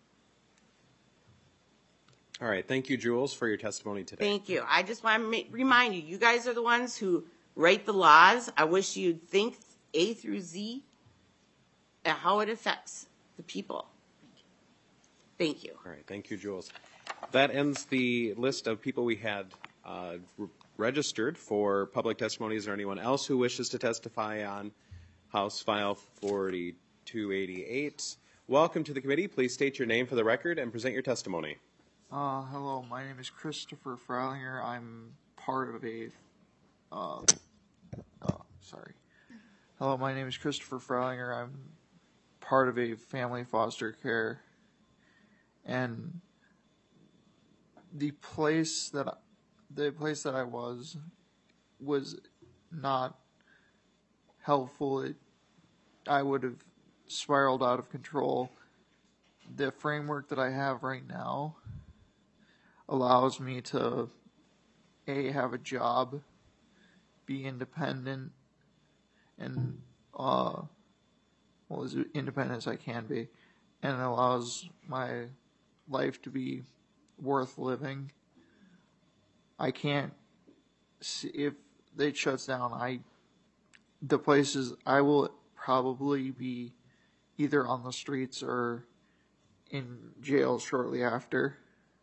All right. Thank you, Jules, for your testimony today. Thank you. I just want to ma- remind you, you guys are the ones who write the laws. I wish you'd think A through Z and how it affects the people. Thank you. All right. Thank you, Jules. That ends the list of people we had uh, re- registered for public testimony. Is there anyone else who wishes to testify on House File forty-two eighty-eight? Welcome to the committee. Please state your name for the record and present your testimony. Uh, hello, my name is Christopher Freilinger. I'm part of a, uh, uh, sorry. Hello, my name is Christopher Freilinger. I'm part of a family foster care, and the place that I, the place that I was was not helpful. It, I would have spiraled out of control. The framework that I have right now allows me to A, have a job, be independent, and uh, well, as independent as I can be, and it allows my life to be worth living. I can't see, if it shuts down, I the places I will probably be either on the streets or in jail shortly after.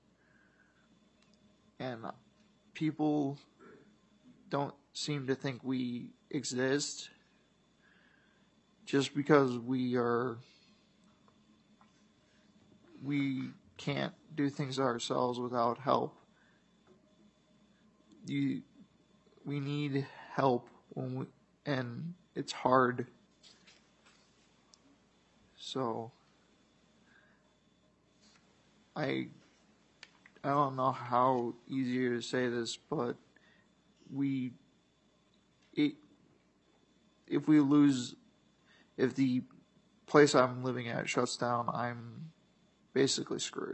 And people don't seem to think we exist just because we are, we can't do things ourselves without help. You, we need help when we, and it's hard. So, I I don't know how easier to say this, but we, it, if we lose, if the place I'm living at shuts down, I'm basically screwed.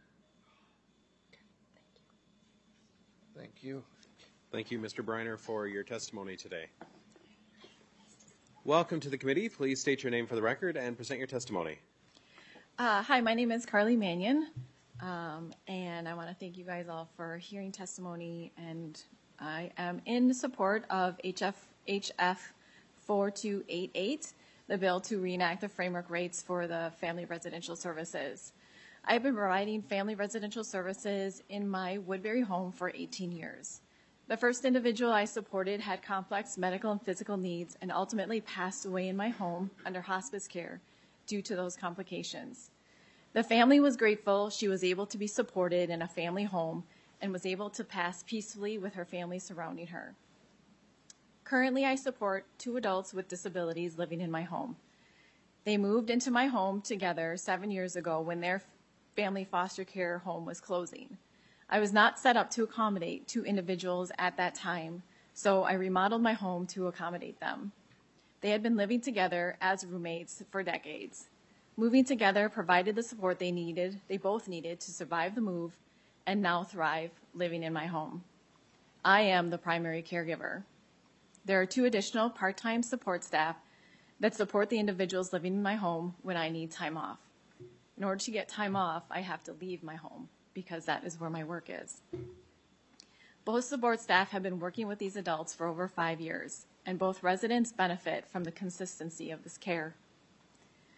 Thank you. Thank you, Mister Briner, for your testimony today. Welcome to the committee. Please state your name for the record and present your testimony. Uh, hi, my name is Carly Mannion. Um, and I want to thank you guys all for hearing testimony, and I am in support of H F H F forty-two eighty-eight, the bill to reenact the framework rates for the family residential services. I've been providing family residential services in my Woodbury home for eighteen years. The first individual I supported had complex medical and physical needs and ultimately passed away in my home under hospice care due to those complications. The family was grateful she was able to be supported in a family home and was able to pass peacefully with her family surrounding her. Currently, I support two adults with disabilities living in my home. They moved into my home together seven years ago when their family foster care home was closing. I was not set up to accommodate two individuals at that time, so I remodeled my home to accommodate them. They had been living together as roommates for decades. Moving together provided the support they needed, they both needed to survive the move and now thrive living in my home. I am the primary caregiver. There are two additional part-time support staff that support the individuals living in my home when I need time off. In order to get time off, I have to leave my home because that is where my work is. Both support staff have been working with these adults for over five years, and both residents benefit from the consistency of this care.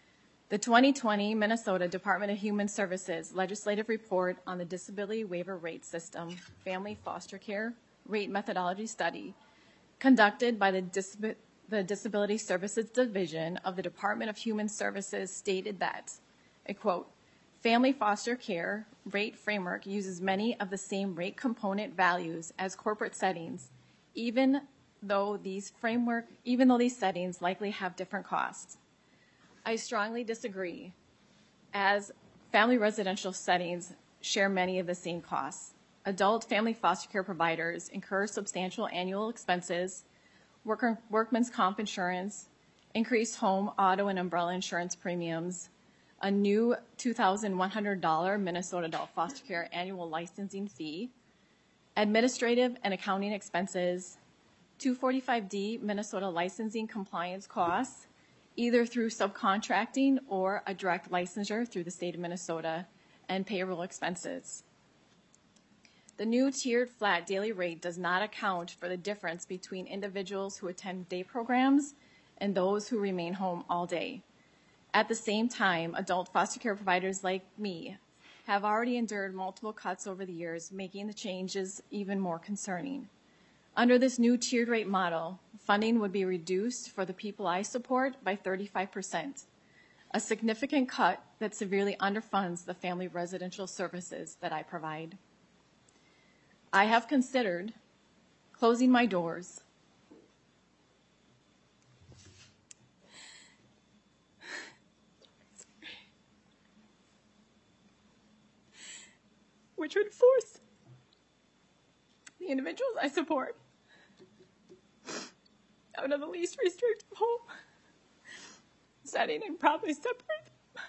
The twenty twenty Minnesota Department of Human Services Legislative Report on the Disability Waiver Rate System Family Foster Care Rate Methodology Study, conducted by the, Disab- the Disability Services Division of the Department of Human Services, stated that, I quote, family foster care rate framework uses many of the same rate component values as corporate settings, even though these framework, even though these settings likely have different costs. I strongly disagree, as family residential settings share many of the same costs. Adult family foster care providers incur substantial annual expenses, worker, workman's comp insurance, increased home, auto, and umbrella insurance premiums, a new two thousand one hundred dollars Minnesota Adult Foster Care annual licensing fee, administrative and accounting expenses, two forty-five D Minnesota licensing compliance costs, either through subcontracting or a direct licensure through the state of Minnesota, and payroll expenses. The new tiered flat daily rate does not account for the difference between individuals who attend day programs and those who remain home all day. At the same time, adult foster care providers like me have already endured multiple cuts over the years, making the changes even more concerning. Under this new tiered rate model, funding would be reduced for the people I support by thirty-five percent, a significant cut that severely underfunds the family residential services that I provide. I have considered closing my doors, which would force the individuals I support out of the least restrictive home setting and probably separate them.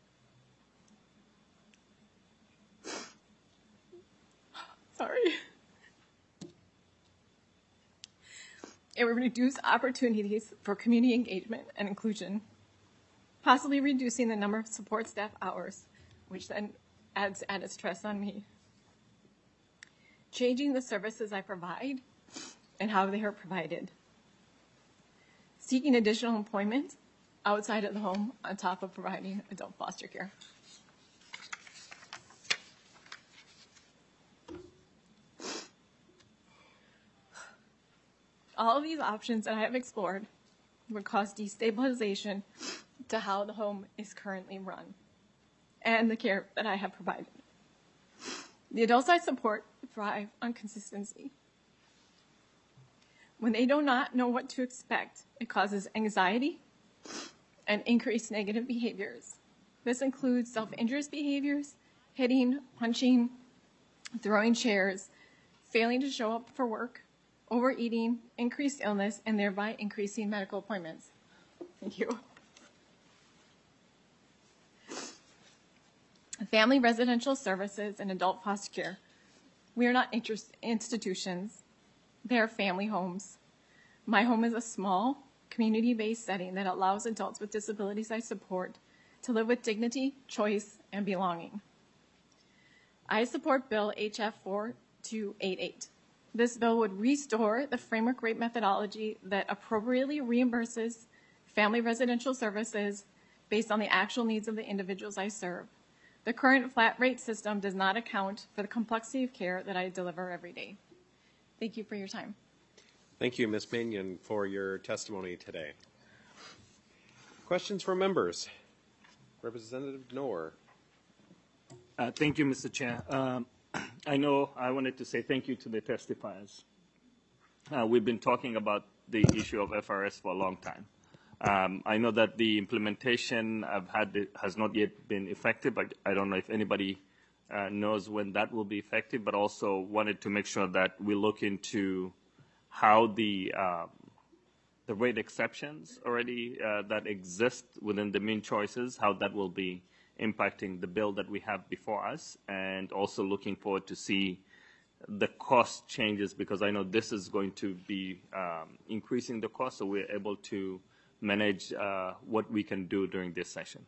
Sorry. It would reduce opportunities for community engagement and inclusion, possibly reducing the number of support staff hours, which then adds added stress on me. Changing the services I provide and how they are provided. Seeking additional employment outside of the home on top of providing adult foster care. All of these options that I have explored would cause destabilization to how the home is currently run and the care that I have provided. The adults I support thrive on consistency. When they do not know what to expect, it causes anxiety and increased negative behaviors. This includes self-injurious behaviors, hitting, punching, throwing chairs, failing to show up for work, overeating, increased illness, and thereby increasing medical appointments. Thank you. Family residential services and adult foster care. We are not interest institutions. They are family homes. My home is a small, community-based setting that allows adults with disabilities I support to live with dignity, choice, and belonging. I support Bill H F four two eight eight. This bill would restore the framework rate methodology that appropriately reimburses family residential services based on the actual needs of the individuals I serve. The current flat rate system does not account for the complexity of care that I deliver every day. Thank you for your time. Thank you, Miz Mannion, for your testimony today. Questions from members? Representative Knorr. Uh, thank you, Mister Chair. Um, I know I wanted to say thank you to the testifiers. Uh, we've been talking about the issue of F R S for a long time. Um, I know that the implementation I've had it has not yet been effective. But I don't know if anybody uh, knows when that will be effective, but also wanted to make sure that we look into how the um, the rate exceptions already uh, that exist within the mean choices, how that will be impacting the bill that we have before us, and also looking forward to see the cost changes, because I know this is going to be um, increasing the cost, so we're able to manage uh, what we can do during this session.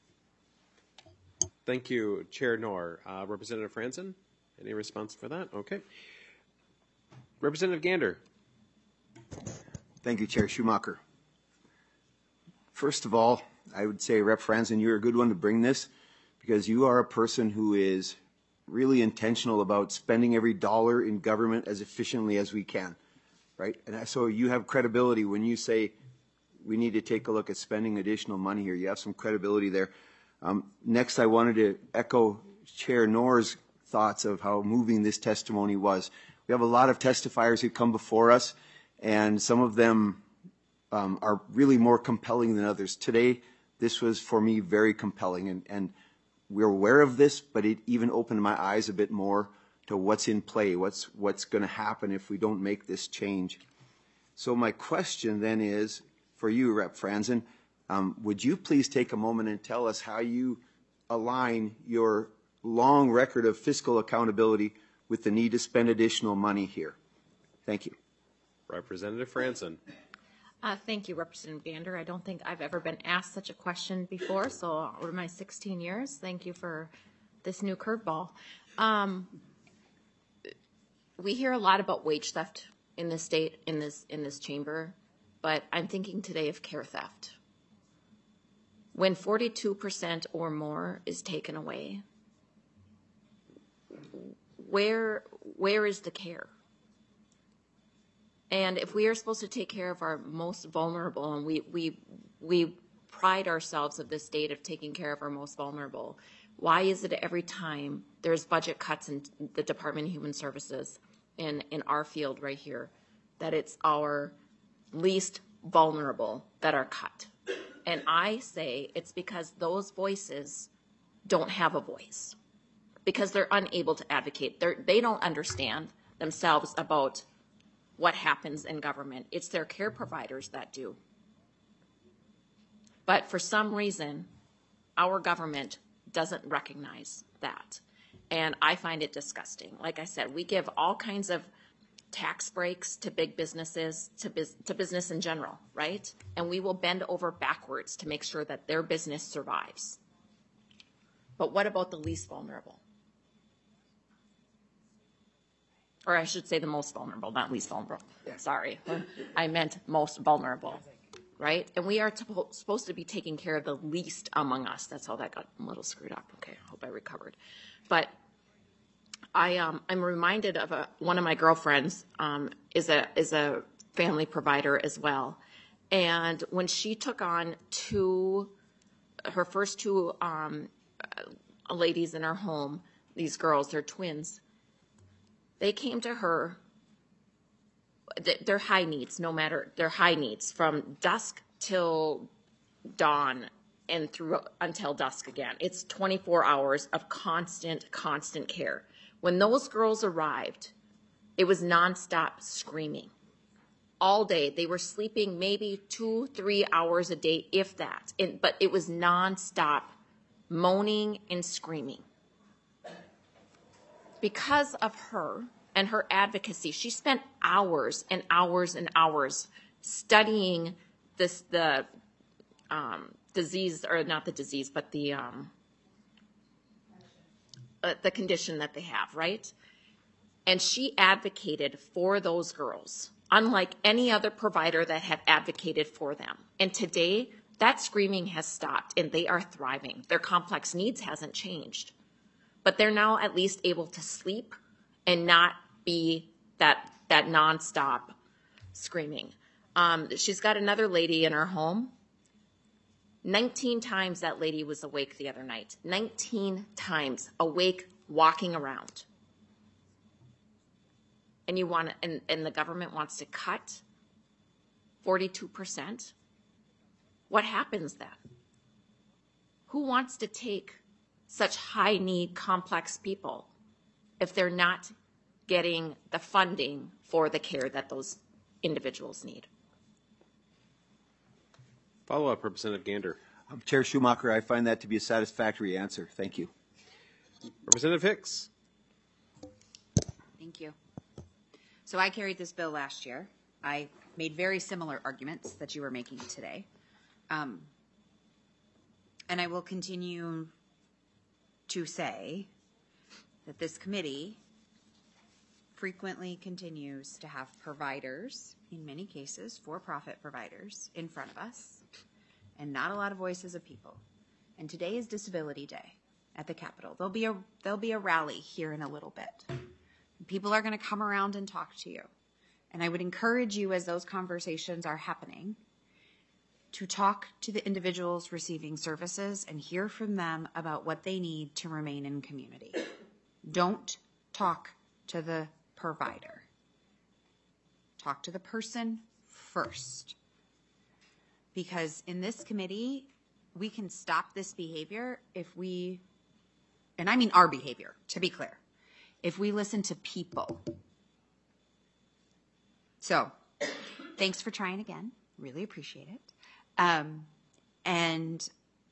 Thank you, Chair Knorr. Uh, Representative Franzen, any response for that? Okay. Representative Gander. Thank you, Chair Schumacher. First of all, I would say, Rep Franzen, you're a good one to bring this because you are a person who is really intentional about spending every dollar in government as efficiently as we can, right? And so you have credibility when you say we need to take a look at spending additional money here. You have some credibility there. Um, next, I wanted to echo Chair Knorr's thoughts of how moving this testimony was. We have a lot of testifiers who come before us, and some of them um, are really more compelling than others. Today, this was, for me, very compelling, and, and we're aware of this, but it even opened my eyes a bit more to what's in play, what's, what's going to happen if we don't make this change. So my question then is, for you, Rep Franzen, um, would you please take a moment and tell us how you align your long record of fiscal accountability with the need to spend additional money here? Thank you. Representative Franzen. Uh, thank you, Representative Gander. I don't think I've ever been asked such a question before, so over my sixteen years, thank you for this new curveball. Um, we hear a lot about wage theft in this state, in this, in this chamber, but I'm thinking today of care theft. When forty-two percent or more is taken away, where, where is the care? And if we are supposed to take care of our most vulnerable, and we, we, we pride ourselves of this state of taking care of our most vulnerable, why is it every time there's budget cuts in the Department of Human Services in, in our field right here, that it's our least vulnerable that are cut? And I say it's because those voices don't have a voice, because they're unable to advocate. They're, they don't understand themselves about what happens in government. It's their care providers that do. But for some reason, our government doesn't recognize that. And I find it disgusting. Like I said, we give all kinds of tax breaks to big businesses, to, bus to business in general, right? And we will bend over backwards to make sure that their business survives. But what about the least vulnerable? Or I should say the most vulnerable, not least vulnerable. Sorry, I meant most vulnerable, right? And we are supposed to be taking care of the least among us. That's how that got a little screwed up. Okay, I hope I recovered. But I, um, I'm reminded of a, one of my girlfriends um, is a is a family provider as well, and when she took on two, her first two um, uh, ladies in her home, these girls, they're twins. They came to her, they're high needs, no matter, they're high needs from dusk till dawn and through until dusk again. It's twenty-four hours of constant, constant care. When those girls arrived, it was nonstop screaming. All day. They were sleeping maybe two, three hours a day, if that. And, but it was nonstop moaning and screaming. Because of her and her advocacy, she spent hours and hours and hours studying this, the um, disease, or not the disease, but the um, uh, the condition that they have, right? And she advocated for those girls, unlike any other provider that had advocated for them. And today, that screaming has stopped, and they are thriving. Their complex needs hasn't changed. But they're now at least able to sleep and not be that that nonstop screaming. Um, she's got another lady in her home. nineteen times that lady was awake the other night. nineteen times awake, walking around. And you want to, and, and the government wants to cut forty-two percent? What happens then? Who wants to take such high need, complex people if they're not getting the funding for the care that those individuals need? Follow up, Representative Gander. Um, Chair Schumacher, I find that to be a satisfactory answer. Thank you. Representative Hicks. Thank you. So I carried this bill last year. I made very similar arguments that you were making today. Um, and I will continue to say that this committee frequently continues to have providers, in many cases for-profit providers, in front of us and not a lot of voices of people. And today is Disability Day at the Capitol. There'll be a, there'll be a rally here in a little bit. People are going to come around and talk to you. And I would encourage you, as those conversations are happening, to talk to the individuals receiving services and hear from them about what they need to remain in community. Don't talk to the provider. Talk to the person first. Because in this committee, we can stop this behavior if we, and I mean our behavior, to be clear, if we listen to people. So, thanks for trying again. Really appreciate it. Um, and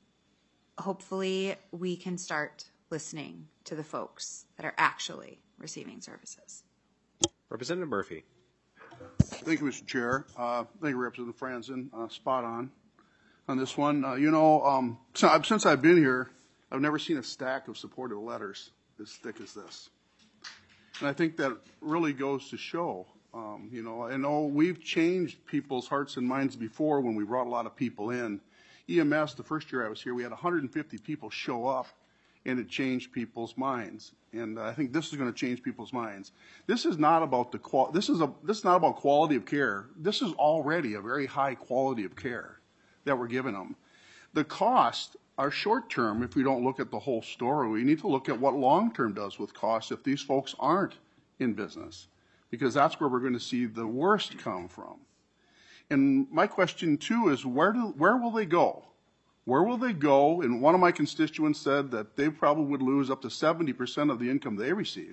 hopefully we can start listening to the folks that are actually receiving services. Representative Murphy. Thank you, Mister Chair. Uh, thank you, Representative Franzen. Uh, spot on on this one. Uh, you know, um, so, since I've been here, I've never seen a stack of supportive letters as thick as this. And I think that really goes to show, um, you know, I know we've changed people's hearts and minds before when we brought a lot of people in. E M S, the first year I was here, we had one hundred fifty people show up, and it changed people's minds. And I think this is going to change people's minds. This is not about the qual. This is a. This is not about quality of care. This is already a very high quality of care that we're giving them. The costs are short term if we don't look at the whole story. We need to look at what long term does with costs if these folks aren't in business, because that's where we're going to see the worst come from. And my question too is, where do where will they go? Where will they go? And one of my constituents said that they probably would lose up to seventy percent of the income they receive.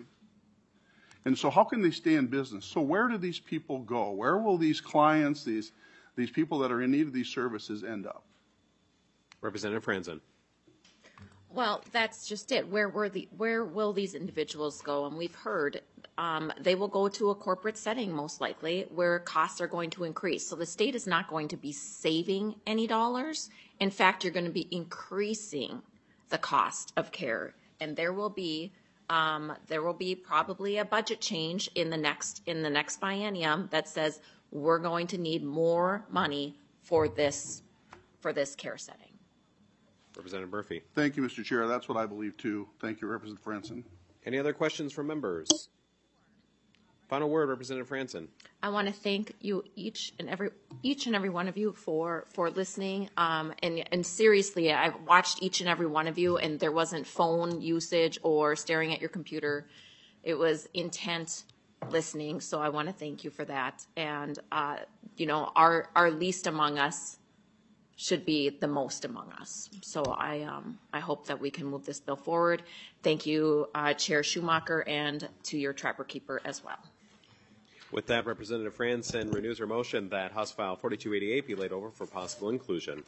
And so how can they stay in business? So where do these people go? Where will these clients, these, these people that are in need of these services end up? Representative Franzen. Well, that's just it. Where were the where will these individuals go? And we've heard um, they will go to a corporate setting most likely, where costs are going to increase. So the state is not going to be saving any dollars. In fact, you're going to be increasing the cost of care, and there will be um, there will be probably a budget change in the next in the next biennium that says we're going to need more money for this for this care setting. Representative Murphy. Thank you, Mister Chair. That's what I believe too. Thank you, Representative Franzen. Any other questions from members? Final word, Representative Franzen. I want to thank you each and every each and every one of you for for listening. Um, and and seriously, I've watched each and every one of you, and there wasn't phone usage or staring at your computer. It was intent listening. So I want to thank you for that. And uh, you know, our our least among us should be the most among us. So I um, I hope that we can move this bill forward. Thank you, uh, Chair Schumacher, and to your trapper keeper as well. With that, Representative Franzen renews her motion that House File forty-two eighty-eight be laid over for possible inclusion.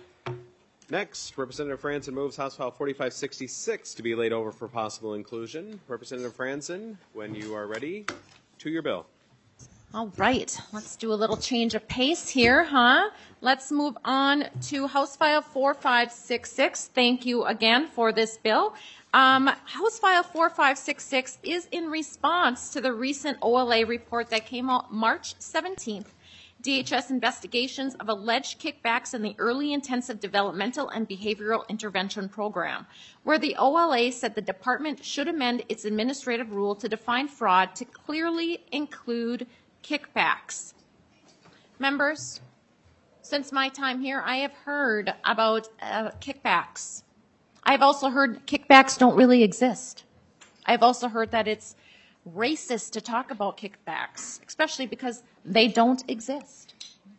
Next, Representative Franzen moves House File forty-five sixty-six to be laid over for possible inclusion. Representative Franzen, when you are ready, to your bill. All right, let's do a little change of pace here, huh? Let's move on to House File forty-five sixty-six. Thank you again for this bill. Um, House File forty-five sixty-six is in response to the recent O L A report that came out March seventeenth. D H S investigations of alleged kickbacks in the Early Intensive Developmental and Behavioral Intervention Program, where the O L A said the department should amend its administrative rule to define fraud to clearly include kickbacks. Members, since my time here, I have heard about uh, kickbacks. I've also heard kickbacks don't really exist. I've also heard that it's racist to talk about kickbacks, especially because they don't exist.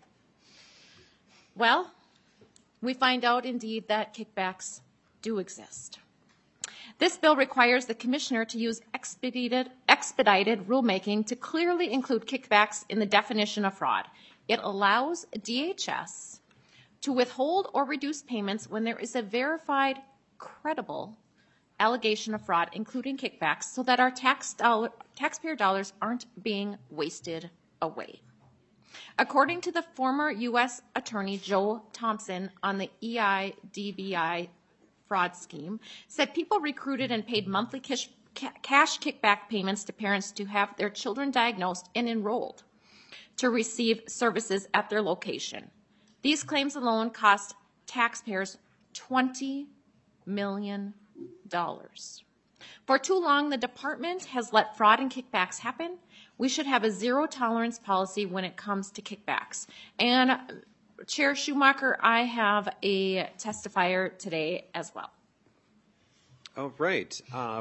Well, we find out indeed that kickbacks do exist. This bill requires the commissioner to use expedited, expedited rulemaking to clearly include kickbacks in the definition of fraud. It allows D H S to withhold or reduce payments when there is a verified, credible allegation of fraud, including kickbacks, so that our tax dollar, taxpayer dollars aren't being wasted away. According to the former U S Attorney Joe Thompson on the E I D B I fraud scheme, said people recruited and paid monthly cash, cash kickback payments to parents to have their children diagnosed and enrolled to receive services at their location. These claims alone cost taxpayers twenty million dollars. For too long, the department has let fraud and kickbacks happen. We should have a zero tolerance policy when it comes to kickbacks. And Chair Schumacher, I have a testifier today as well. All right. Uh,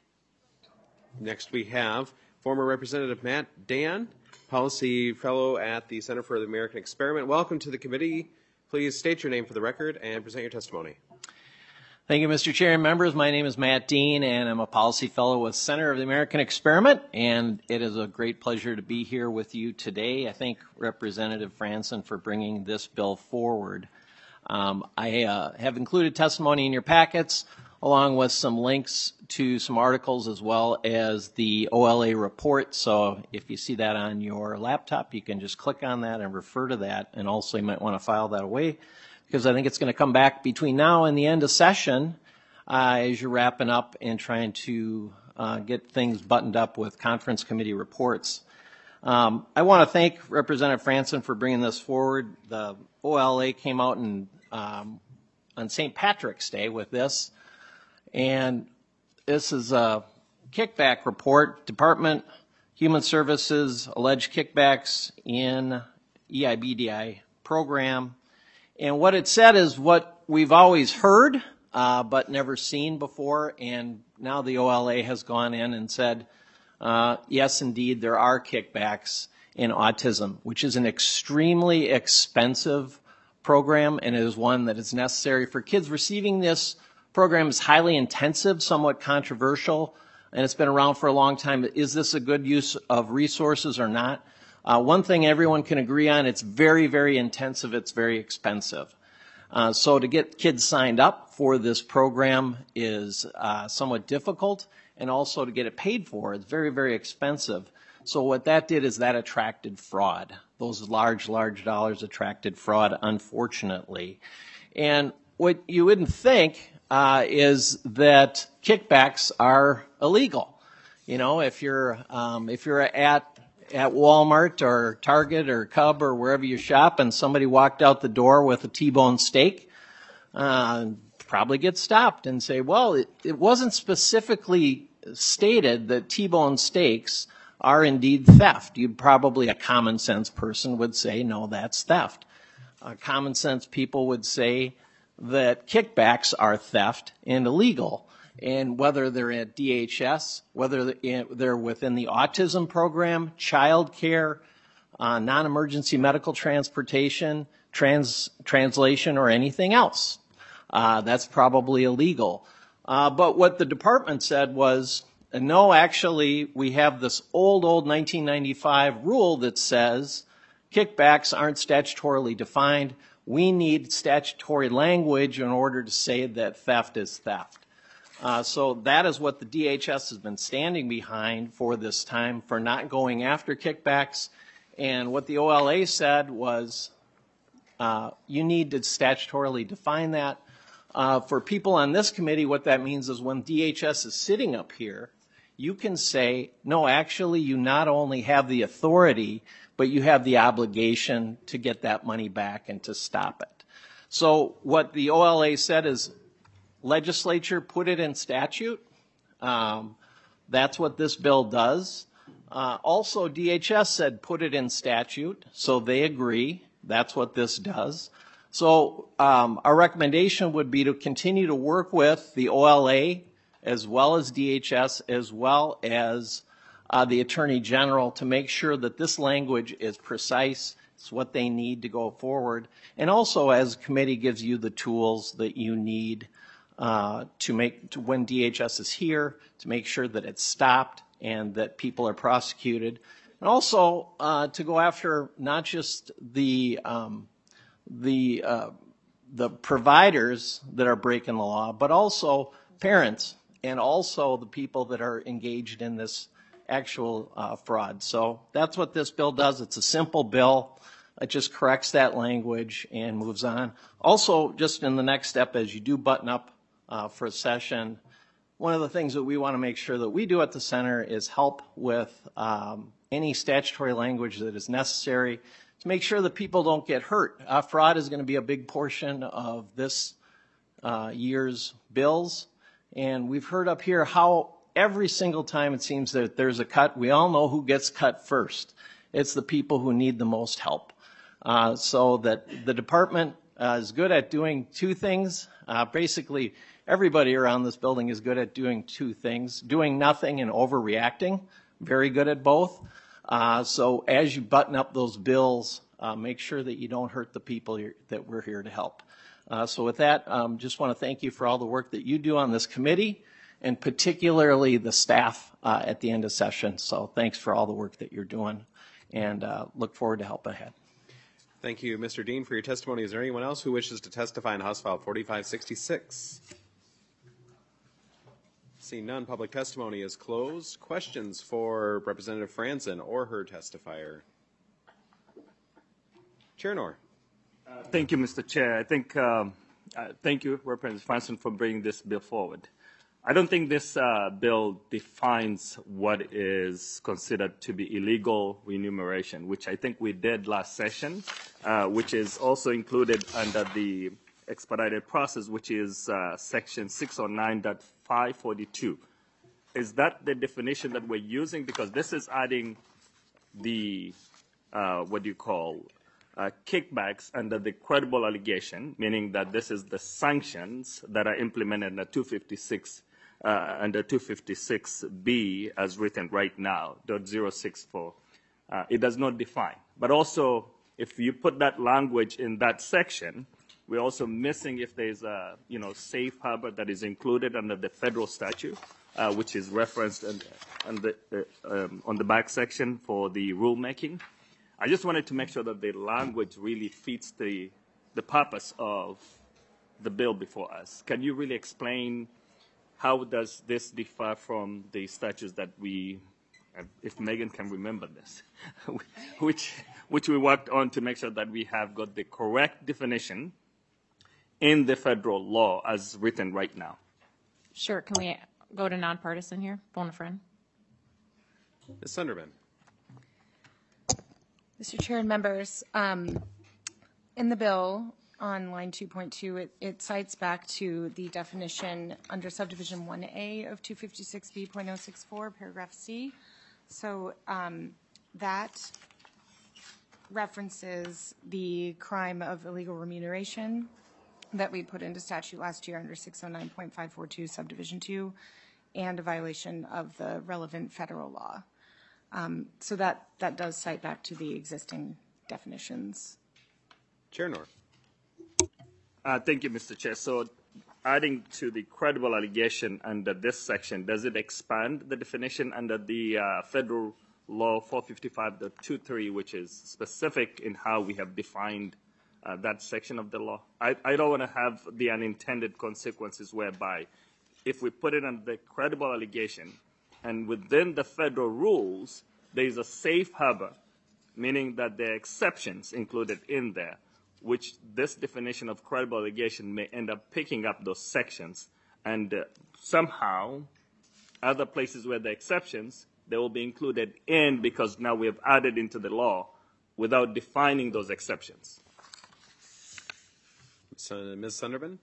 next we have former Representative Matt Dan, Policy Fellow at the Center for the American Experiment. Welcome to the committee. Please state your name for the record and present your testimony. Thank you, Mister Chair and members. My name is Matt Dean, and I'm a Policy Fellow with Center of the American Experiment, and it is a great pleasure to be here with you today. I thank Representative Franson for bringing this bill forward. Um, I uh, have included testimony in your packets, along with some links to some articles as well as the O L A report. So if you see that on your laptop, you can just click on that and refer to that. And also you might want to file that away, because I think it's going to come back between now and the end of session uh, as you're wrapping up and trying to uh, get things buttoned up with conference committee reports. Um, I want to thank Representative Franson for bringing this forward. The O L A came out in, um, on Saint Patrick's Day with this. And this is a kickback report, Department Human Services alleged kickbacks in E I B D I program. And what it said is what we've always heard, uh, but never seen before. And now the O L A has gone in and said, uh, yes, indeed, there are kickbacks in autism, which is an extremely expensive program, and it is one that is necessary for kids receiving this. Program is highly intensive, somewhat controversial, and it's been around for a long time. Is this a good use of resources or not? Uh, one thing everyone can agree on, it's very, very intensive, it's very expensive. Uh, so to get kids signed up for this program is uh, somewhat difficult, and also to get it paid for, it's very, very expensive. So what that did is that attracted fraud. Those large, large dollars attracted fraud, unfortunately. And what you wouldn't think Uh, is that kickbacks are illegal. You know, if you're um, if you're at at Walmart or Target or Cub or wherever you shop, and somebody walked out the door with a T-bone steak, uh, probably get stopped and say, well, it, it wasn't specifically stated that T-bone steaks are indeed theft. You'd probably, a common sense person would say, no, that's theft. Uh, common sense people would say that kickbacks are theft and illegal. And whether they're at D H S, whether they're within the autism program, child care, uh, non-emergency medical transportation, trans translation, or anything else, uh, that's probably illegal. Uh, but what the department said was, no, actually, we have this old, old nineteen ninety-five rule that says kickbacks aren't statutorily defined. We need statutory language in order to say that theft is theft. Uh, so that is what the D H S has been standing behind for this time, for not going after kickbacks. And what the O L A said was, uh, you need to statutorily define that. Uh, for people on this committee, what that means is when D H S is sitting up here, you can say, no, actually, you not only have the authority, but you have the obligation to get that money back and to stop it. So what the O L A said is, legislature put it in statute. Um, that's what this bill does. Uh, also, D H S said put it in statute, so they agree. That's what this does. So um, our recommendation would be to continue to work with the O L A as well as D H S as well as Uh, the Attorney General to make sure that this language is precise. It's what they need to go forward. And also, as a committee, gives you the tools that you need uh, to make, to, when D H S is here, to make sure that it's stopped and that people are prosecuted. And also uh, to go after not just the, um, the, uh, the providers that are breaking the law, but also parents and also the people that are engaged in this actual uh, fraud. So that's what this bill does. It's a simple bill. It just corrects that language and moves on. Also, just in the next step, as you do button up uh, for a session, one of the things that we want to make sure that we do at the center is help with um, any statutory language that is necessary to to make sure that people don't get hurt. Uh, fraud is going to be a big portion of this uh, year's bills. And we've heard up here how every single time it seems that there's a cut, we all know who gets cut first. It's the people who need the most help. Uh, so that the department uh, is good at doing two things. Uh, basically, everybody around this building is good at doing two things, doing nothing and overreacting. Very good at both. Uh, so as you button up those bills, uh, make sure that you don't hurt the people you're, that we're here to help. Uh, so with that, um, just want to thank you for all the work that you do on this committee, and particularly the staff uh, at the end of session. So thanks for all the work that you're doing, and uh, look forward to helping ahead. Thank you, Mister Dean, for your testimony. Is there anyone else who wishes to testify in House File forty-five sixty-six? Seeing none, public testimony is closed. Questions for Representative Franzen or her testifier? Chair Knorr. Uh, thank you, Mister Chair. I think, um, uh, thank you, Representative Franzen, for bringing this bill forward. I don't think this uh, bill defines what is considered to be illegal remuneration, which I think we did last session, uh, which is also included under the expedited process, which is uh, section six oh nine point five forty-two. Is that the definition that we're using? Because this is adding the, uh, what do you call, uh, kickbacks under the credible allegation, meaning that this is the sanctions that are implemented under two fifty-six, uh, under two fifty-six B as written right now, dot zero six four. Uh, it does not define. But also, if you put that language in that section, we're also missing if there's a, you know, safe harbor that is included under the federal statute, uh, which is referenced in, in the, uh, um, on the back section for the rulemaking. I just wanted to make sure that the language really fits the, the purpose of the bill before us. Can you really explain how does this differ from the statutes that we, if Megan can remember this, which, which we worked on to make sure that we have got the correct definition in the federal law as written right now? Sure. Can we go to nonpartisan here? Phone a friend. Miz Sunderman. Mister Chair and members, um, in the bill on line two point two, it, it cites back to the definition under subdivision one A of two fifty-six B point oh six four, paragraph C. So um, that references the crime of illegal remuneration that we put into statute last year under six oh nine point five four two subdivision two, and a violation of the relevant federal law. Um, so that, that does cite back to the existing definitions. Chair Knorr. Uh, thank you, Mister Chair. So adding to the credible allegation under this section, does it expand the definition under the uh, federal law four fifty-five point two three, which is specific in how we have defined Uh, that section of the law? I, I don't want to have the unintended consequences whereby if we put it under the credible allegation and within the federal rules, there is a safe harbor, meaning that there are exceptions included in there, which this definition of credible allegation may end up picking up those sections, and uh, somehow other places where there are exceptions, they will be included in because now we have added into the law without defining those exceptions. So, Miz Sunderman.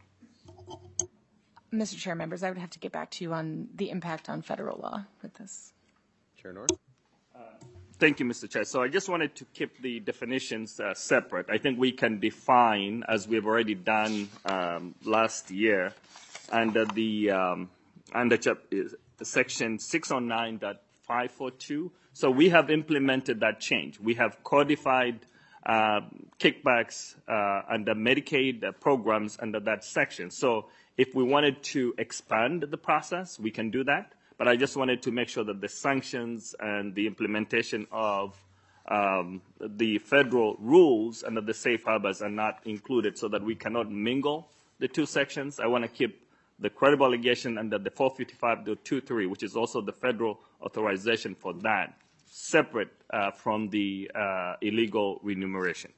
Mister Chair, members, I would have to get back to you on the impact on federal law with this. Chair Knorr. Uh, thank you, Mister Chair. So I just wanted to keep the definitions uh, separate. I think we can define, as we've already done um, last year, under the um, under section six oh nine point five four two. So we have implemented that change. We have codified Uh, kickbacks uh, under Medicaid uh, programs under that section. So if we wanted to expand the process, we can do that. But I just wanted to make sure that the sanctions and the implementation of um, the federal rules under the safe harbors are not included so that we cannot mingle the two sections. I want to keep the credible allegation under the four fifty-five point two three, which is also the federal authorization for that, separate uh, from the uh, illegal remuneration.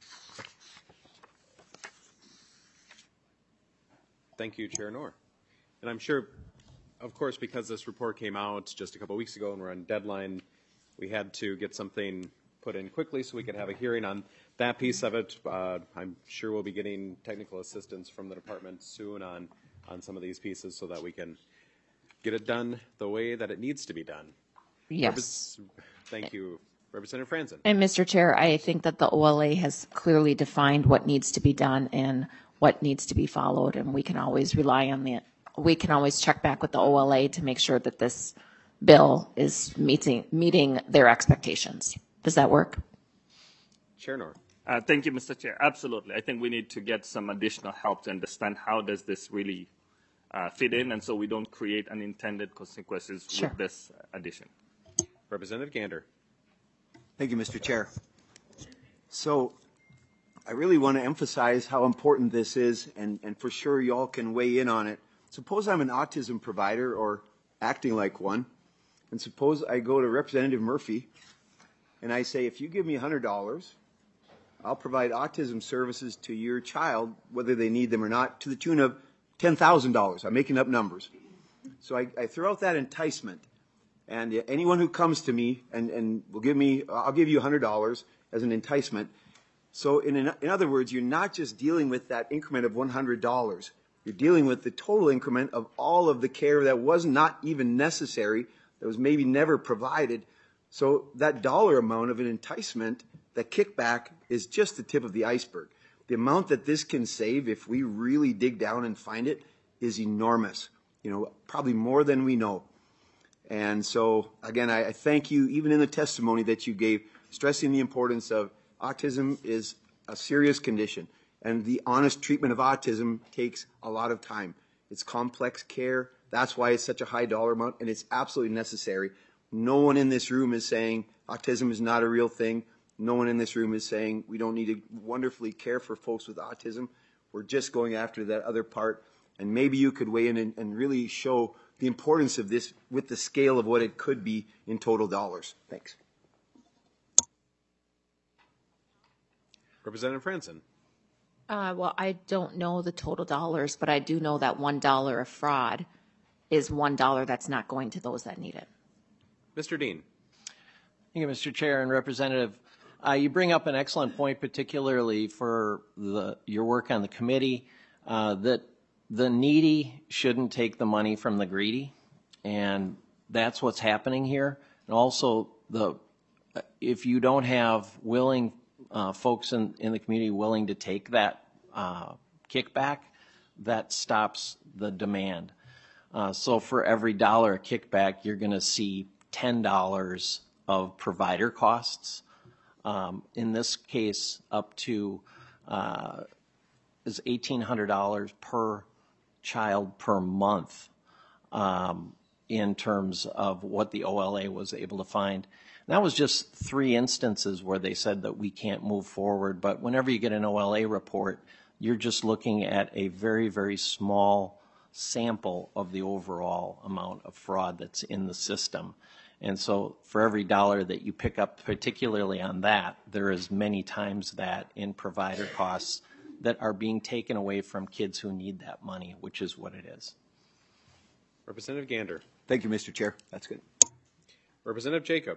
Thank you, Chair Knorr. And I'm sure, of course, because this report came out just a couple weeks ago and we're on deadline, we had to get something put in quickly so we could have a hearing on that piece of it. Uh, I'm sure we'll be getting technical assistance from the department soon on, on some of these pieces so that we can get it done the way that it needs to be done. Yes. Repres- Thank you, Representative Franzen. And Mister Chair, I think that the O L A has clearly defined what needs to be done and what needs to be followed, and we can always rely on the, we can always check back with the O L A to make sure that this bill is meeting, meeting their expectations. Does that work? Chair Nor. Uh, thank you, Mister Chair. Absolutely. I think we need to get some additional help to understand how does this really uh, fit in, and so we don't create unintended consequences Sure. with this addition. Representative Gander. Thank you, Mister Chair. So I really want to emphasize how important this is, and, and for sure you all can weigh in on it. Suppose I'm an autism provider or acting like one, and suppose I go to Representative Murphy and I say, if you give me one hundred dollars, I'll provide autism services to your child, whether they need them or not, to the tune of ten thousand dollars. I'm making up numbers. So I, I throw out that enticement. And anyone who comes to me and, and will give me, I'll give you one hundred dollars as an enticement. So in, in other words, you're not just dealing with that increment of one hundred dollars. You're dealing with the total increment of all of the care that was not even necessary, that was maybe never provided. So that dollar amount of an enticement, that kickback, is just the tip of the iceberg. The amount that this can save, if we really dig down and find it, is enormous. You know, probably more than we know. And so, again, I, I thank you, even in the testimony that you gave, stressing the importance of autism is a serious condition. And the honest treatment of autism takes a lot of time. It's complex care. That's why it's such a high dollar amount, and it's absolutely necessary. No one in this room is saying autism is not a real thing. No one in this room is saying we don't need to wonderfully care for folks with autism. We're just going after that other part. And maybe you could weigh in and, and really show the importance of this with the scale of what it could be in total dollars. Thanks. Representative Franzen. Uh, well, I don't know the total dollars, but I do know that one dollar of fraud is one dollar that's not going to those that need it. Mister Dean. Thank you, Mister Chair and Representative. Uh, you bring up an excellent point, particularly for the, your work on the committee, uh, that the needy shouldn't take the money from the greedy, and that's what's happening here. And also, the if you don't have willing uh, folks in, in the community willing to take that uh, kickback, that stops the demand. Uh, so for every dollar of kickback, you're going to see ten dollars of provider costs. Um, in this case, up to uh, is eighteen hundred dollars per child per month um, in terms of what the O L A was able to find. And that was just three instances where they said that we can't move forward. But whenever you get an O L A report, you're just looking at a very, very small sample of the overall amount of fraud that's in the system. And so for every dollar that you pick up, particularly on that, there is many times that in provider costs that are being taken away from kids who need that money, which is what it is. Representative Gander. Thank you, Mister Chair. That's good. Representative Jacob.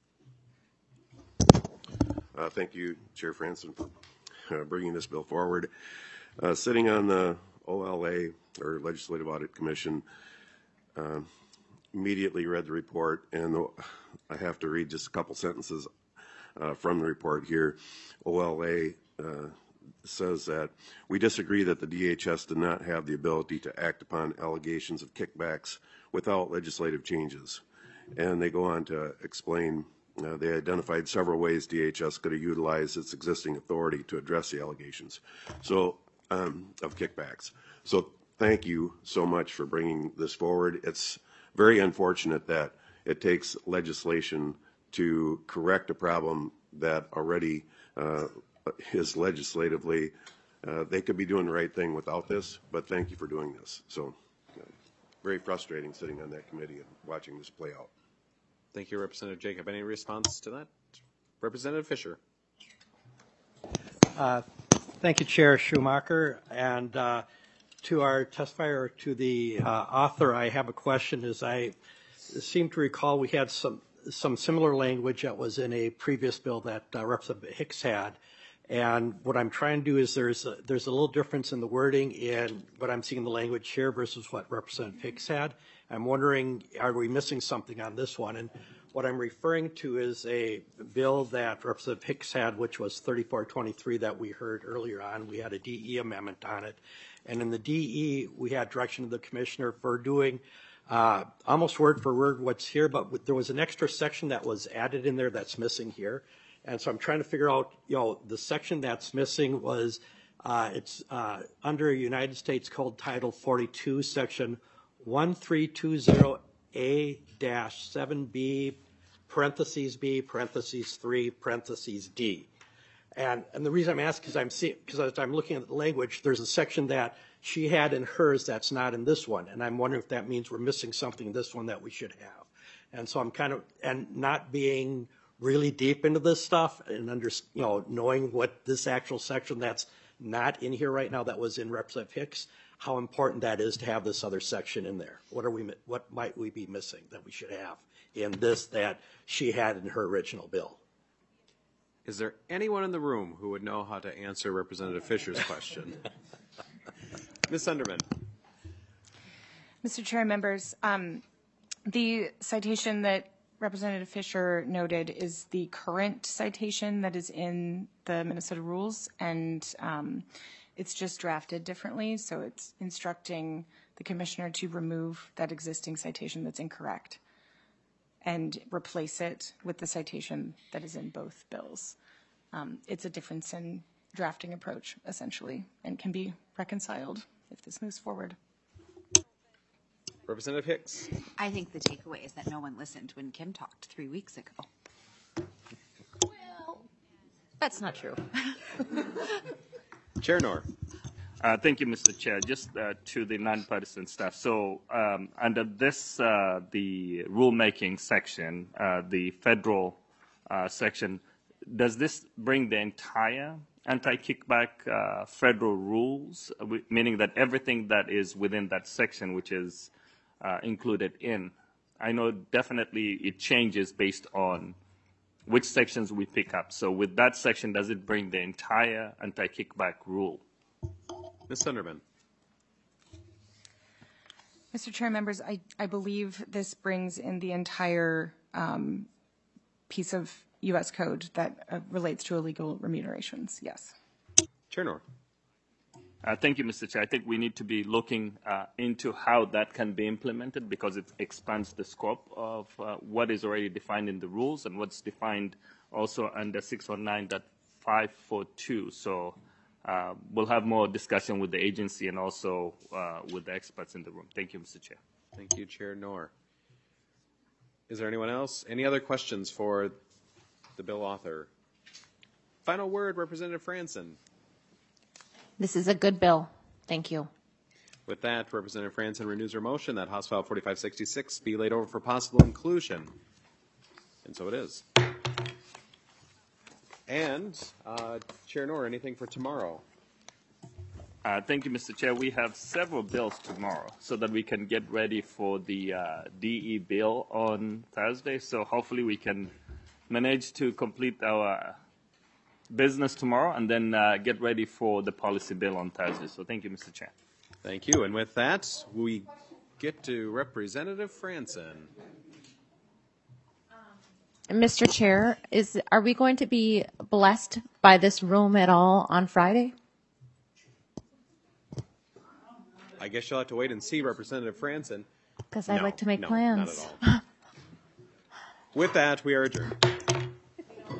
Uh, thank you, Chair Franzen, for uh, bringing this bill forward. Uh, sitting on the O L A, or Legislative Audit Commission, uh, immediately read the report, and the, I have to read just a couple sentences uh, from the report here. O L A uh, says that we disagree that the D H S did not have the ability to act upon allegations of kickbacks without legislative changes. And they go on to explain, uh, they identified several ways D H S could have utilized its existing authority to address the allegations so um, of kickbacks. So thank you so much for bringing this forward. It's very unfortunate that it takes legislation to correct a problem that already uh, is legislatively, uh, they could be doing the right thing without this, but thank you for doing this. So uh, very frustrating sitting on that committee and watching this play out. Thank you, Representative Jacob. Any response to that? Representative Fisher. Uh, thank you, Chair Schumacher. And uh, to our testifier, to the uh, author, I have a question. As I seem to recall, we had some some similar language that was in a previous bill that uh, Representative Hicks had. And what I'm trying to do is there's a, there's a little difference in the wording in what I'm seeing in the language here versus what Representative Hicks had. I'm wondering, are we missing something on this one? And what I'm referring to is a bill that Representative Hicks had, which was thirty-four twenty-three that we heard earlier on. We had a D E amendment on it. And in the D E, we had direction of the commissioner for doing uh, almost word for word what's here, but there was an extra section that was added in there that's missing here. And so I'm trying to figure out, you know, the section that's missing was, uh, it's uh, under United States Code Title forty-two, Section one three two zero A seven B, parentheses B, parentheses three, parentheses D. And, and the reason I'm asking is I'm seeing, because as I'm looking at the language, there's a section that she had in hers that's not in this one. And I'm wondering if that means we're missing something in this one that we should have. And so I'm kind of, and not being really deep into this stuff and under, you know, knowing what this actual section that's not in here right now that was in Representative Hicks, how important that is to have this other section in there. What are we, what might we be missing that we should have in this that she had in her original bill? Is there anyone in the room who would know how to answer Representative Fisher's question? Miz Sunderman. Mister Chair, members, um, the citation that Representative Fisher noted is the current citation that is in the Minnesota rules, and um, it's just drafted differently, so it's instructing the commissioner to remove that existing citation that's incorrect and replace it with the citation that is in both bills. Um, it's a difference in drafting approach, essentially, and can be reconciled if this moves forward. Representative Hicks. I think the takeaway is that no one listened when Kim talked three weeks ago. Well, that's not true. Chair Knorr. Uh, thank you, Mister Chair. Just uh, to the nonpartisan staff. So um, under this, uh, the rulemaking section, uh, the federal uh, section, does this bring the entire anti-kickback uh, federal rules, meaning that everything that is within that section, which is uh, included in, I know definitely it changes based on which sections we pick up. So with that section, does it bring the entire anti-kickback rule? Miz Sunderman. Mister Chair, members, I, I believe this brings in the entire um, piece of U S code that uh, relates to illegal remunerations, yes. Chair Knorr. Uh, thank you, Mister Chair. I think we need to be looking uh, into how that can be implemented because it expands the scope of uh, what is already defined in the rules and what's defined also under six oh nine point five four two. So uh, we'll have more discussion with the agency and also uh, with the experts in the room. Thank you, Mister Chair. Thank you, Chair Knorr. Is there anyone else? Any other questions for the bill author? Final word, Representative Franson. This is a good bill. Thank you. With that, Representative Franson renews her motion that House File forty-five sixty-six be laid over for possible inclusion. And so it is. And uh, Chair Knorr, anything for tomorrow? Uh, thank you, Mister Chair. We have several bills tomorrow so that we can get ready for the uh, D E bill on Thursday. So hopefully we can manage to complete our business tomorrow and then uh, get ready for the policy bill on Thursday. So thank you, Mister Chair. Thank you. And with that, we get to Representative Franson. Mister Chair, is are we going to be blessed by this room at all on Friday? I guess you'll have to wait and see, Representative Franson. Because I'd No, like to make no, plans. Not at all. With that, we are adjourned.